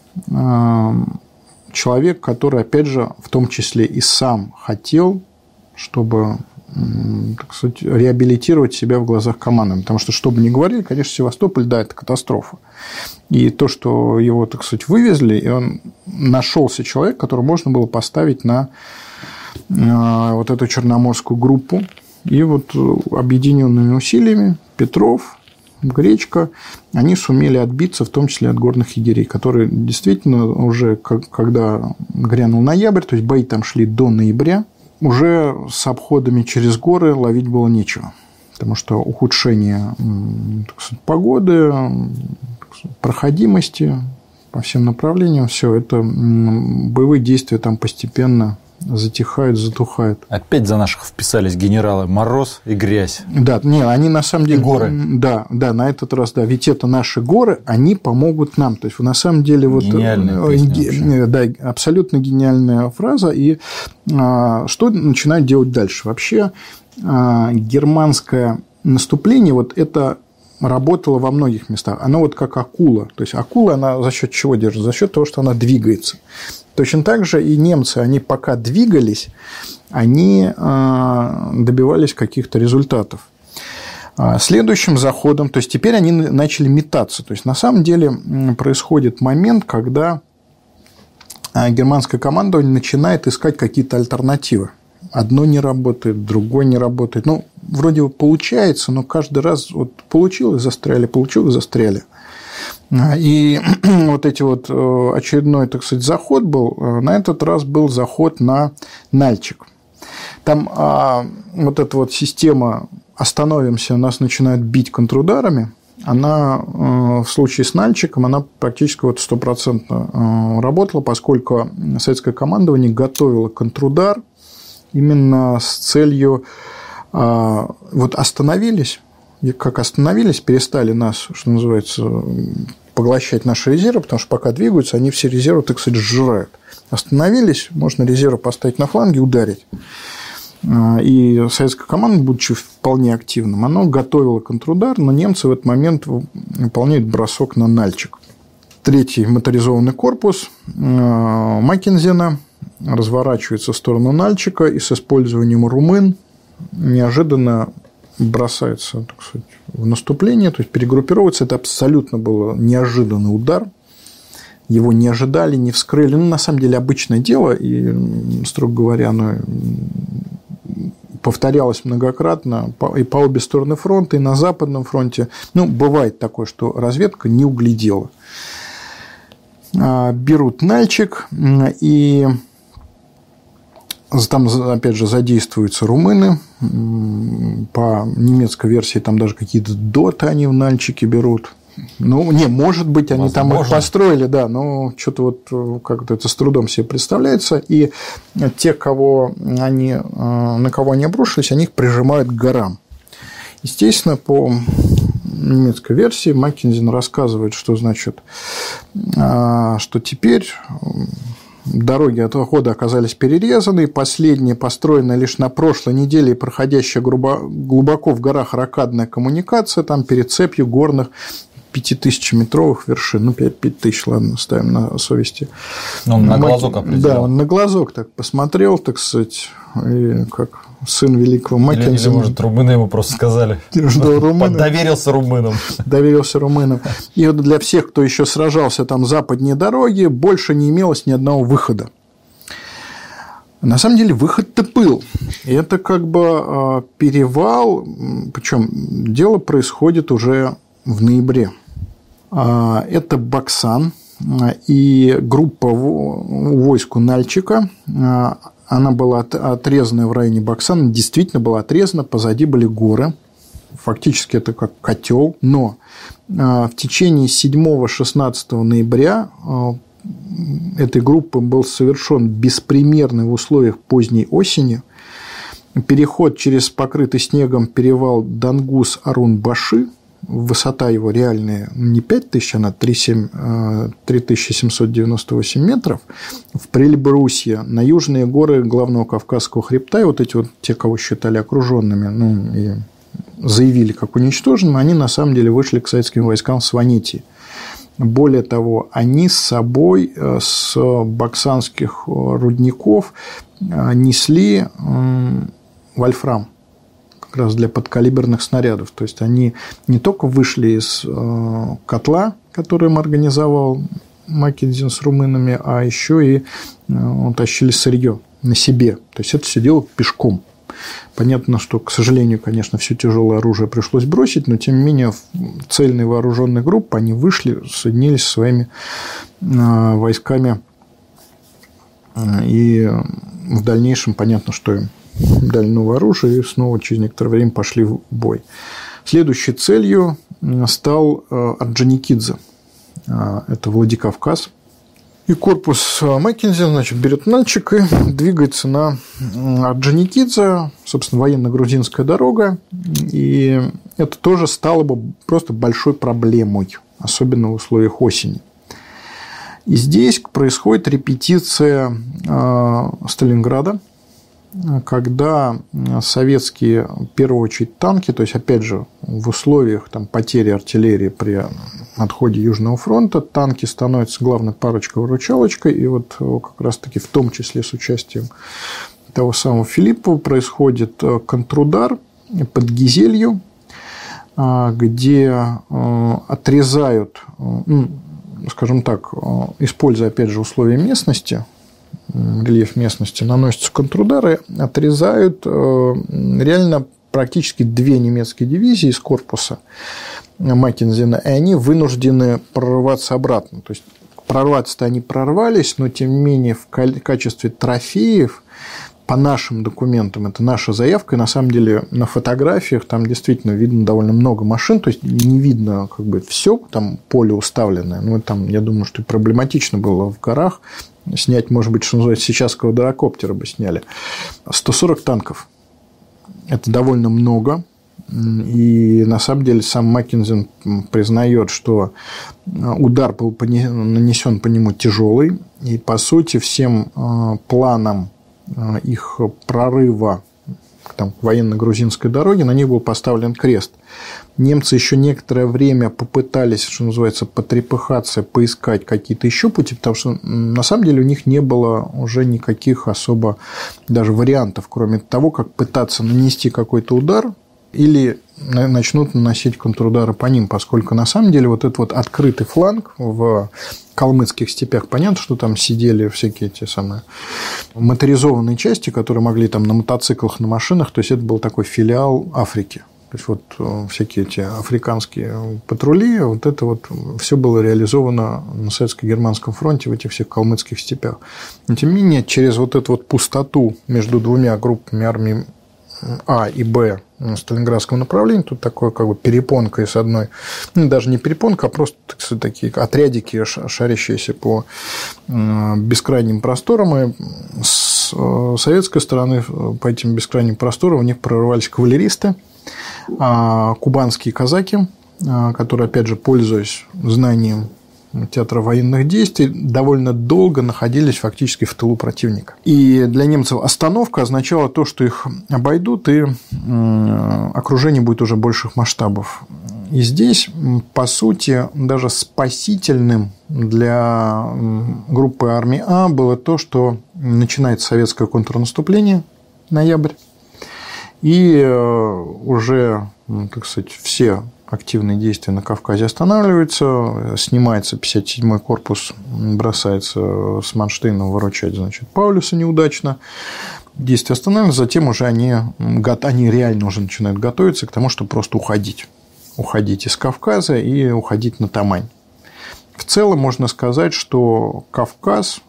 человек, который, опять же, в том числе и сам хотел, чтобы, так сказать, реабилитировать себя в глазах команды. Потому что, что бы ни говорили, конечно, Севастополь, да, это катастрофа. И то, что его, так сказать, вывезли, и он нашелся человек, которого можно было поставить на вот эту черноморскую группу. И вот объединенными усилиями Петров, Гречка, они сумели отбиться, в том числе от горных егерей, которые действительно уже, когда грянул ноябрь, то есть бои там шли до ноября, уже с обходами через горы ловить было нечего, потому что ухудшение, так сказать, погоды, так сказать, проходимости по всем направлениям, все это боевые действия там постепенно затихают, затухают. Опять за наших вписались генералы Мороз и Грязь. Да, не, они на самом деле... И горы. Да, да, на этот раз, да. Ведь это наши горы, они помогут нам. То есть, на самом деле... Вот, гениальная песня. Да, абсолютно гениальная фраза. И а, что начинают делать дальше? Вообще, а, германское наступление, вот это работало во многих местах. Оно вот как акула. То есть, акула, она за счет чего держит? За счет того, что она двигается. Точно так же и немцы, они пока двигались, они добивались каких-то результатов. Следующим заходом, то есть теперь они начали метаться. То есть на самом деле происходит момент, когда германское командование начинает искать какие-то альтернативы. Одно не работает, другое не работает. Ну, вроде бы получается, но каждый раз вот получилось, застряли, получилось, застряли. И вот эти вот очередной, так сказать, заход был, на этот раз был заход на Нальчик. Там а, вот эта вот система «остановимся», нас начинают бить контрударами, она в случае с Нальчиком, она практически вот стопроцентно работала, поскольку советское командование готовило контрудар именно с целью вот остановились, и как остановились, перестали нас, что называется, поглощать наши резервы, потому что пока двигаются, они все резервы, так сказать, сжирают. Остановились, можно резервы поставить на фланге, ударить. И советская команда, будучи вполне активным, она готовила контрудар, но немцы в этот момент выполняют бросок на Нальчик. Третий моторизованный корпус Маккензена разворачивается в сторону Нальчика и с использованием румын неожиданно бросается, так сказать, в наступление, то есть перегруппировывается. Это абсолютно был неожиданный удар. Его не ожидали, не вскрыли. Ну, на самом деле, обычное дело, и, строго говоря, оно повторялось многократно и по обе стороны фронта, и на Западном фронте. Ну, бывает такое, что разведка не углядела. Берут Нальчик, и там, опять же, задействуются румыны. По немецкой версии там даже какие-то доты они в Нальчике берут. Ну, не, может быть, они Возможно. Там их построили, да, но что-то вот как-то это с трудом себе представляется. И те, кого они, на кого они обрушились, они их прижимают к горам. Естественно, по немецкой версии Маккензен рассказывает, что значит, что теперь дороги отхода оказались перерезаны, последняя, построенная лишь на прошлой неделе и проходящая глубоко в горах рокадная коммуникация, там перед цепью горных пятитысячеметровых вершин, ну, пять тысяч, ладно, ставим на совести. Он на глазок определил. Да, он на глазок так посмотрел, так сказать, и как сын великого Маккензена. Или, или, может, румыны ему просто сказали. Доверился румынам. Доверился румынам. И вот для всех, кто еще сражался там западнее дороги, больше не имелось ни одного выхода. На самом деле выход-то был. И это как бы перевал, причем дело происходит уже в ноябре. Это Баксан и группа войск у Нальчика. Она была отрезана в районе Баксана, действительно была отрезана, позади были горы. Фактически это как котел. Но в течение седьмого-шестнадцатого ноября этой группы был совершен беспримерный в условиях поздней осени переход через покрытый снегом перевал Дангус-Арун-Баши. Высота его реальная не пять тысяч, она три тысячи семьсот девяносто восемь метров. В Прельбрусье на южные горы главного Кавказского хребта. И вот эти вот, те, кого считали окруженными, ну, и заявили как уничтоженными, они на самом деле вышли к советским войскам в Сванетии. Более того, они с собой с баксанских рудников несли вольфрам. Как раз для подкалиберных снарядов. То есть они не только вышли из котла, который им организовал Маккензен с румынами, а еще и тащили сырье на себе. То есть это все дело пешком. Понятно, что, к сожалению, конечно, все тяжелое оружие пришлось бросить, но тем не менее цельные вооруженные группы они вышли, соединились со своими войсками, и в дальнейшем понятно, что им дали новое оружие и снова через некоторое время пошли в бой. Следующей целью стал Орджоникидзе. Это Владикавказ. И корпус Маккензена, значит, берет Нальчик и двигается на Орджоникидзе, собственно, военно-грузинская дорога. И это тоже стало бы просто большой проблемой, особенно в условиях осени. И здесь происходит репетиция Сталинграда, когда советские, в первую очередь, танки, то есть, опять же, в условиях там, потери артиллерии при отходе Южного фронта, танки становятся главной парочкой-выручалочкой, и вот как раз-таки в том числе с участием того самого Филиппова происходит контрудар под Гизелью, где отрезают, ну, скажем так, используя, опять же, условия местности, рельеф местности, наносятся контрудары, отрезают реально практически две немецкие дивизии из корпуса Маккензена, и они вынуждены прорваться обратно. То есть прорваться-то они прорвались, но тем не менее в качестве трофеев по нашим документам, это наша заявка, и на самом деле на фотографиях там действительно видно довольно много машин, то есть не видно как бы все, там поле уставленное, но там, я думаю, что проблематично было в горах снять, может быть, что называется, сейчас квадрокоптера бы сняли. сто сорок танков. Это довольно много. И на самом деле сам Маккензен признает, что удар был нанесен по нему тяжелый, и по сути всем планам их прорыва там, к военно-грузинской дороге на них был поставлен крест. Немцы еще некоторое время попытались, что называется, потрепыхаться, поискать какие-то еще пути, потому что на самом деле у них не было уже никаких особо даже вариантов, кроме того, как пытаться нанести какой-то удар или начнут наносить контрудары по ним, поскольку на самом деле вот этот вот открытый фланг в калмыцких степях, понятно, что там сидели всякие эти самые моторизованные части, которые могли там на мотоциклах, на машинах, то есть это был такой филиал Африки. То есть вот всякие эти африканские патрули, вот это вот все было реализовано на советско-германском фронте в этих всех калмыцких степях. Но тем не менее, через вот эту вот пустоту между двумя группами армий А и Б на Сталинградском направлении, тут такое как бы перепонка с одной, ну, даже не перепонка, а просто такие отрядики, шарящиеся по бескрайним просторам, и с советской стороны по этим бескрайним просторам у них прорывались кавалеристы, кубанские казаки, которые, опять же, пользуясь знанием театра военных действий, довольно долго находились фактически в тылу противника. И для немцев остановка означала то, что их обойдут, и окружение будет уже больших масштабов. И здесь, по сути, даже спасительным для группы армии А было то, что начинается советское контрнаступление, ноябрь, и уже, так сказать, все активные действия на Кавказе останавливаются, снимается пятьдесят седьмой корпус, бросается с Манштейна выручать, значит, Паулюса неудачно, действия останавливаются, затем уже они, они реально уже начинают готовиться к тому, чтобы просто уходить, уходить из Кавказа и уходить на Тамань. В целом можно сказать, что Кавказ,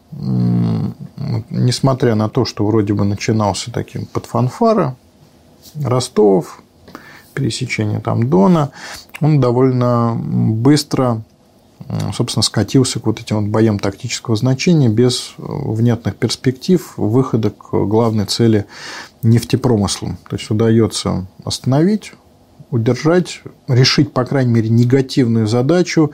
несмотря на то, что вроде бы начинался таким под фанфары, Ростов, пересечение там Дона, он довольно быстро, собственно, скатился к вот этим вот боям тактического значения без внятных перспектив выхода к главной цели нефтепромыслу. То есть удается остановить, удержать, решить, по крайней мере, негативную задачу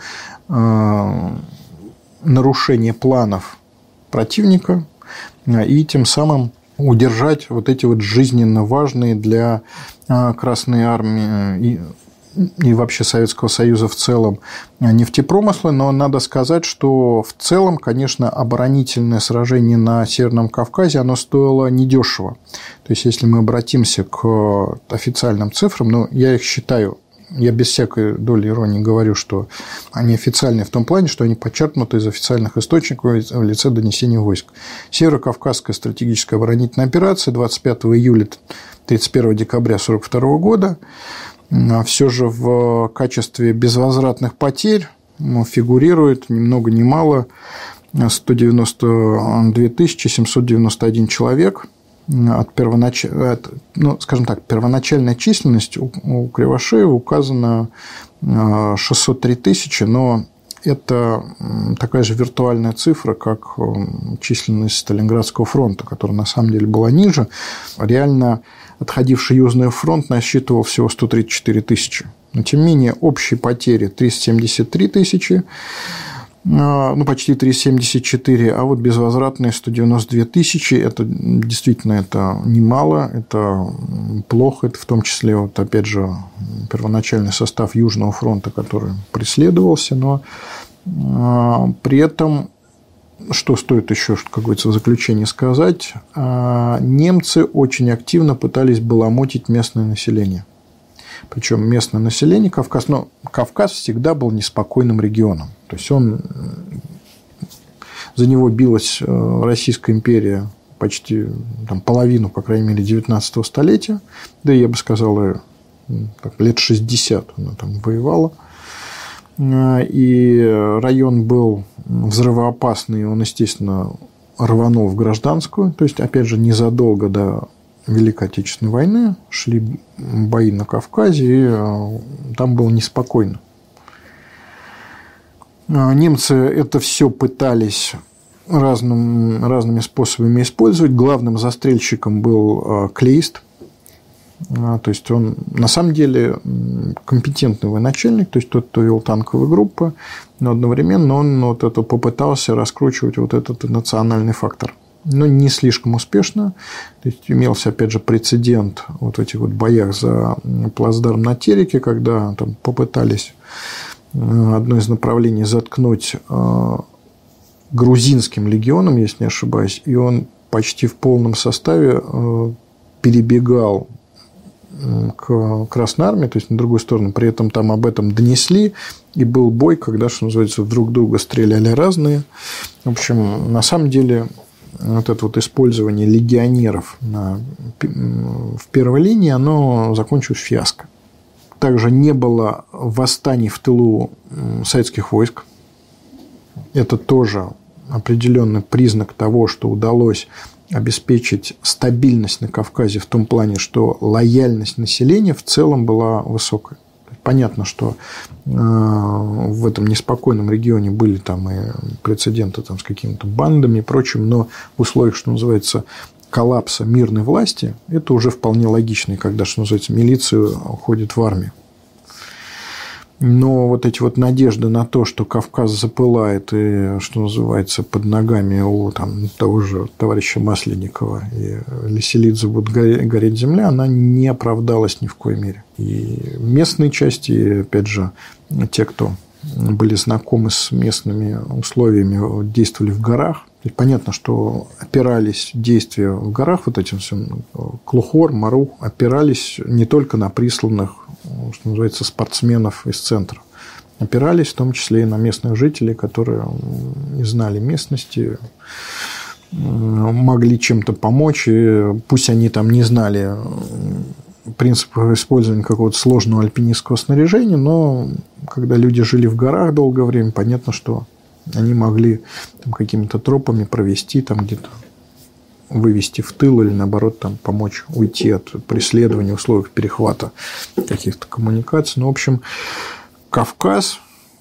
нарушения планов противника и тем самым удержать вот эти вот жизненно важные для Красной Армии и, и вообще Советского Союза в целом нефтепромыслы. Но надо сказать, что в целом, конечно, оборонительное сражение на Северном Кавказе, оно стоило недешево. То есть, если мы обратимся к официальным цифрам, ну, я их считаю, я без всякой доли иронии говорю, что они официальные в том плане, что они подчеркнуты из официальных источников в лице донесения войск. Северо-Кавказская стратегическая оборонительная операция двадцать пятого июля — тридцать первого декабря сорок второго года. Все же в качестве безвозвратных потерь фигурирует ни много ни мало сто девяносто две тысячи семьсот девяносто один человек. От первонач... от, ну, скажем так, первоначальная численность у Кривошеева указана шестьсот три тысячи, но это такая же виртуальная цифра, как численность Сталинградского фронта, которая на самом деле была ниже. Реально отходивший Южный фронт насчитывал всего сто тридцать четыре тысячи. Но, тем не менее, общие потери триста семьдесят три тысячи, ну, почти триста семьдесят четыре, а вот безвозвратные сто девяносто две тысячи, это действительно это немало, это плохо, это в том числе, вот, опять же, первоначальный состав Южного фронта, который преследовался, но при этом, что стоит еще, как говорится, в заключение сказать, немцы очень активно пытались баламутить местное население. Причем местное население Кавказ, но Кавказ всегда был неспокойным регионом. То есть он, за него билась Российская империя почти там, половину, по крайней мере, девятнадцатого столетия, да и я бы сказал, так, лет шестьдесят она там воевала. И район был взрывоопасный, он, естественно, рванул в гражданскую, то есть, опять же, незадолго до Великой Отечественной войны шли бои на Кавказе, и там было неспокойно. Немцы это все пытались разным, разными способами использовать. Главным застрельщиком был Клейст. То есть он на самом деле компетентный военачальник, то есть тот, кто вел танковые группы, но одновременно он вот это попытался раскручивать вот этот национальный фактор. Но не слишком успешно. То есть имелся, опять же, прецедент вот в этих вот боях за плацдарм на Тереке, когда там попытались одно из направлений заткнуть грузинским легионом, если не ошибаюсь, и он почти в полном составе перебегал к Красной Армии, то есть на другую сторону. При этом там об этом донесли, и был бой, когда, что называется, друг друга стреляли разные. В общем, на самом деле, вот это вот использование легионеров на, в первой линии, оно закончилось фиаско. Также не было восстаний в тылу советских войск. Это тоже определенный признак того, что удалось обеспечить стабильность на Кавказе в том плане, что лояльность населения в целом была высокой. Понятно, что в этом неспокойном регионе были там и прецеденты там, с какими-то бандами и прочим, но в условиях, что называется, коллапса мирной власти, это уже вполне логично, когда, что называется, милиция уходит в армию. Но вот эти вот надежды на то, что Кавказ запылает и, что называется, под ногами у там, того же товарища Масленникова и Леселидзе будет гореть земля, она не оправдалась ни в коей мере. И местные части, опять же, те, кто были знакомы с местными условиями, действовали в горах. И понятно, что опирались действия в горах, вот этим всем Клухор, Марух, опирались не только на присланных, что называется, спортсменов из центра. Опирались в том числе и на местных жителей, которые знали местности, могли чем-то помочь, и пусть они там не знали принципы использования какого-то сложного альпинистского снаряжения, но когда люди жили в горах долгое время, понятно, что они могли там, какими-то тропами провести, там где-то вывести в тыл или, наоборот, там, помочь уйти от преследования в условиях перехвата каких-то коммуникаций. Ну, в общем, Кавказ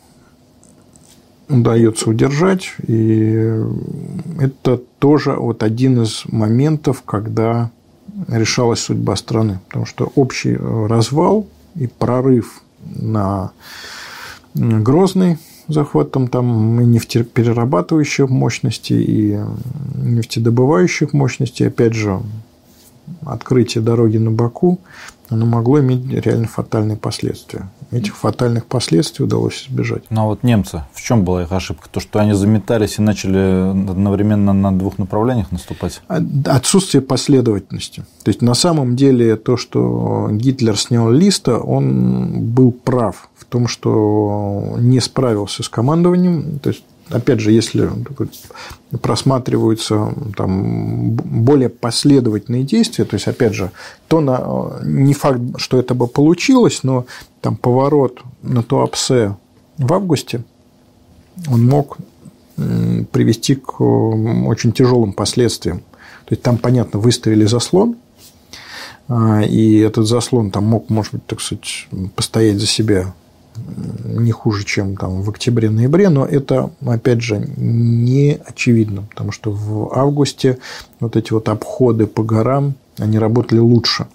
удается удержать, и это тоже вот один из моментов, когда решалась судьба страны, потому что общий развал и прорыв на Грозный захватом там и нефтеперерабатывающих мощностей, и нефтедобывающих мощностей, опять же, открытие дороги на Баку, оно могло иметь реально фатальные последствия. Этих фатальных последствий удалось избежать. Ну, а вот немцы, в чем была их ошибка? То, что они заметались и начали одновременно на двух направлениях наступать? Отсутствие последовательности. То есть, на самом деле, то, что Гитлер снял Листа, он был прав в том, что не справился с командованием. То есть, опять же, если просматриваются там более последовательные действия, то есть, опять же, то на, не факт, что это бы получилось, но там поворот на Туапсе в августе, он мог привести к очень тяжелым последствиям. То есть, там, понятно, выставили заслон, и этот заслон там мог, может быть, так сказать, постоять за себя не хуже, чем там в октябре-ноябре, но это, опять же, не очевидно, потому что в августе вот эти вот обходы по горам, они работали лучше.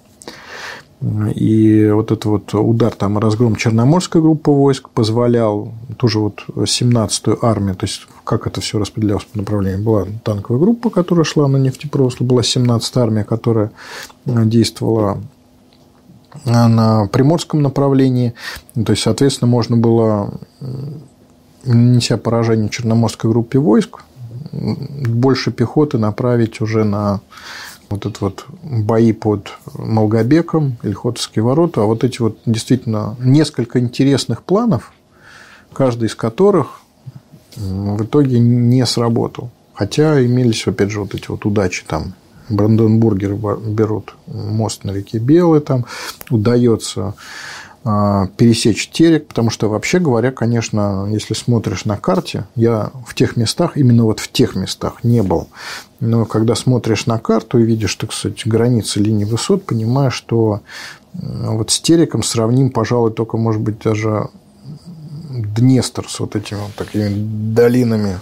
И вот этот вот удар, там, разгром Черноморской группы войск позволял тоже вот семнадцатую армию, то есть как это все распределялось по направлениям. Была танковая группа, которая шла на нефтепровод, была семнадцатая армия, которая действовала на Приморском направлении. То есть, соответственно, можно было, нанеся поражение Черноморской группе войск, больше пехоты направить уже на вот это вот бои под Малгобеком, Ильхотовские ворота. А вот эти вот действительно несколько интересных планов, каждый из которых в итоге не сработал. Хотя имелись, опять же, вот эти вот удачи там. Бранденбургеры берут мост на реке Белой, там удается пересечь Терек, потому что, вообще говоря, конечно, если смотришь на карте, я в тех местах, именно вот в тех местах не был, но когда смотришь на карту и видишь, так сказать, границы линии высот, понимаешь, что вот с Тереком сравним, пожалуй, только, может быть, даже Днестр с вот этими вот такими долинами,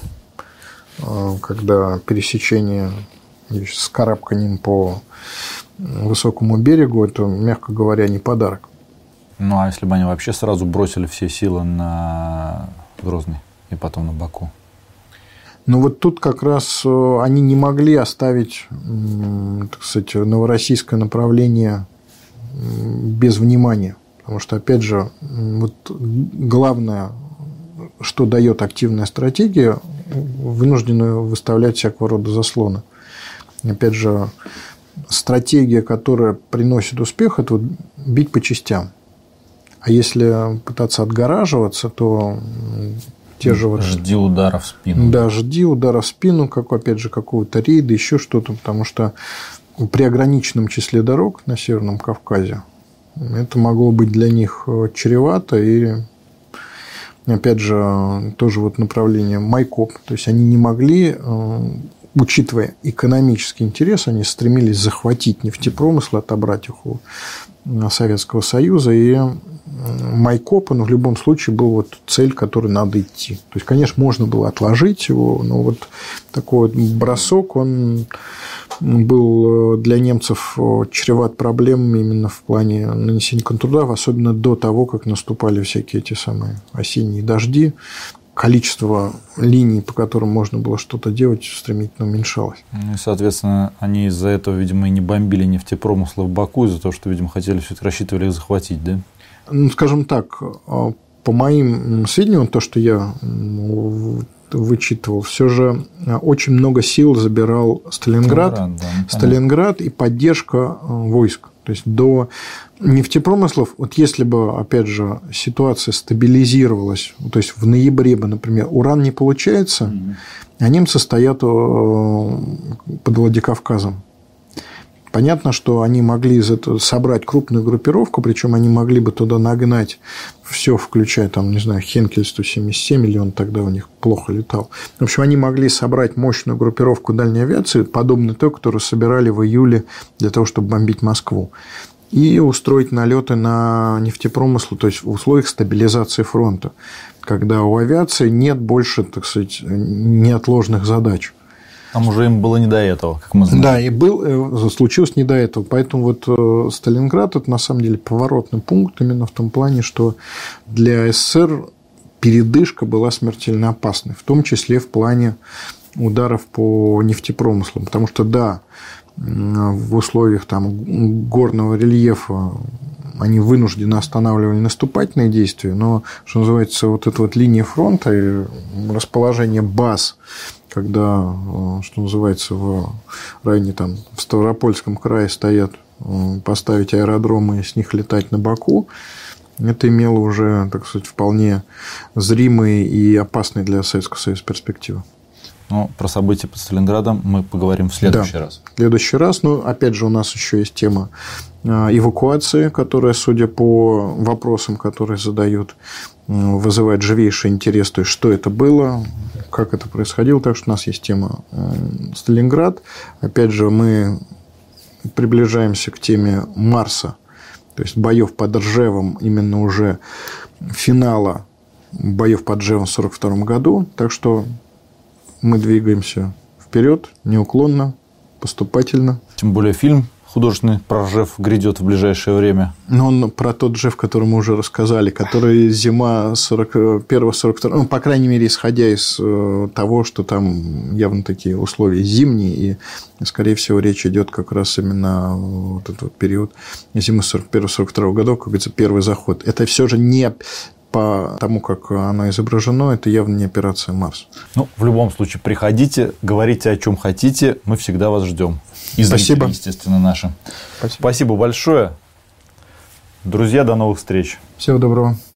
когда пересечение с карабканием по высокому берегу, это, мягко говоря, не подарок. Ну, а если бы они вообще сразу бросили все силы на Грозный и потом на Баку? Ну, вот тут как раз они не могли оставить, так сказать, новороссийское направление без внимания. Потому что, опять же, вот главное, что дает активная стратегия, вынуждены выставлять всякого рода заслоны. Опять же, стратегия, которая приносит успех, это вот бить по частям. А если пытаться отгораживаться, то те же вот... Жди удара в спину. Да, жди удара в спину, как, опять же, какого-то рейда, еще что-то, потому что при ограниченном числе дорог на Северном Кавказе это могло быть для них чревато, и, опять же, тоже вот направление Майкоп, то есть они не могли, учитывая экономический интерес, они стремились захватить нефтепромысл, отобрать их у Советского Союза, и Майкоп, он в любом случае был вот цель, к которой надо идти. То есть, конечно, можно было отложить его, но вот такой вот бросок, он был для немцев чреват проблемами именно в плане нанесения контрудара, особенно до того, как наступали всякие эти самые осенние дожди. Количество линий, по которым можно было что-то делать, стремительно уменьшалось. Ну и, соответственно, они из-за этого, видимо, и не бомбили нефтепромыслы в Баку, из-за того, что, видимо, хотели все-таки рассчитывали их захватить, да? Ну, скажем так, по моим сведениям, то, что я вычитывал, все же очень много сил забирал Сталинград, Сталинград, да, Сталинград и поддержка войск. То есть до нефтепромыслов, вот если бы, опять же, ситуация стабилизировалась, то есть в ноябре бы, например, уран не получается, mm-hmm. а немцы стоят под Владикавказом. Понятно, что они могли из этого собрать крупную группировку, причем они могли бы туда нагнать все, включая, там, не знаю, Хенкель сто семьдесят семь миллионов, тогда у них плохо летал. В общем, они могли собрать мощную группировку дальней авиации, подобную той, которую собирали в июле для того, чтобы бомбить Москву, и устроить налеты на нефтепромысл, то есть в условиях стабилизации фронта, когда у авиации нет больше, так сказать, неотложных задач. Там уже им было не до этого, как мы знаем. Да, и был, случилось не до этого. Поэтому вот Сталинград – это на самом деле поворотный пункт именно в том плане, что для СССР передышка была смертельно опасной, в том числе в плане ударов по нефтепромыслу. Потому что, да, в условиях там, горного рельефа они вынуждены останавливали наступательные действия, но, что называется, вот эта вот линия фронта и расположение баз, когда, что называется, в районе, там, в Ставропольском крае стоят, поставить аэродромы и с них летать на Баку, это имело уже, так сказать, вполне зримые и опасные для Советского Союза перспективы. Ну, про события под Сталинградом мы поговорим в следующий да, раз. В следующий раз. Но, опять же, у нас еще есть тема эвакуации, которая, судя по вопросам, которые задают, вызывает живейший интерес. То есть, что это было, как это происходило. Так что у нас есть тема Сталинград. Опять же, мы приближаемся к теме Марса, то есть боев под Ржевом, именно уже финала боев под Ржевом в сорок втором году. Так что мы двигаемся вперед, неуклонно, поступательно. Тем более фильм художественный про Ржев грядет в ближайшее время. Но он про тот Ржев, который мы уже рассказали, который зима сорок первого сорок второго, ну, по крайней мере, исходя из того, что там явно такие условия зимние, и, скорее всего, речь идет как раз именно вот этот вот период зимы сорок первого сорок второго годов, как говорится, первый заход. Это все же не по тому, как оно изображено, это явно не операция «Марс». Ну, в любом случае, приходите, говорите о чем хотите, мы всегда вас ждем. И зрители, спасибо. Естественно, наши. Спасибо. Спасибо большое. Друзья, до новых встреч. Всего доброго.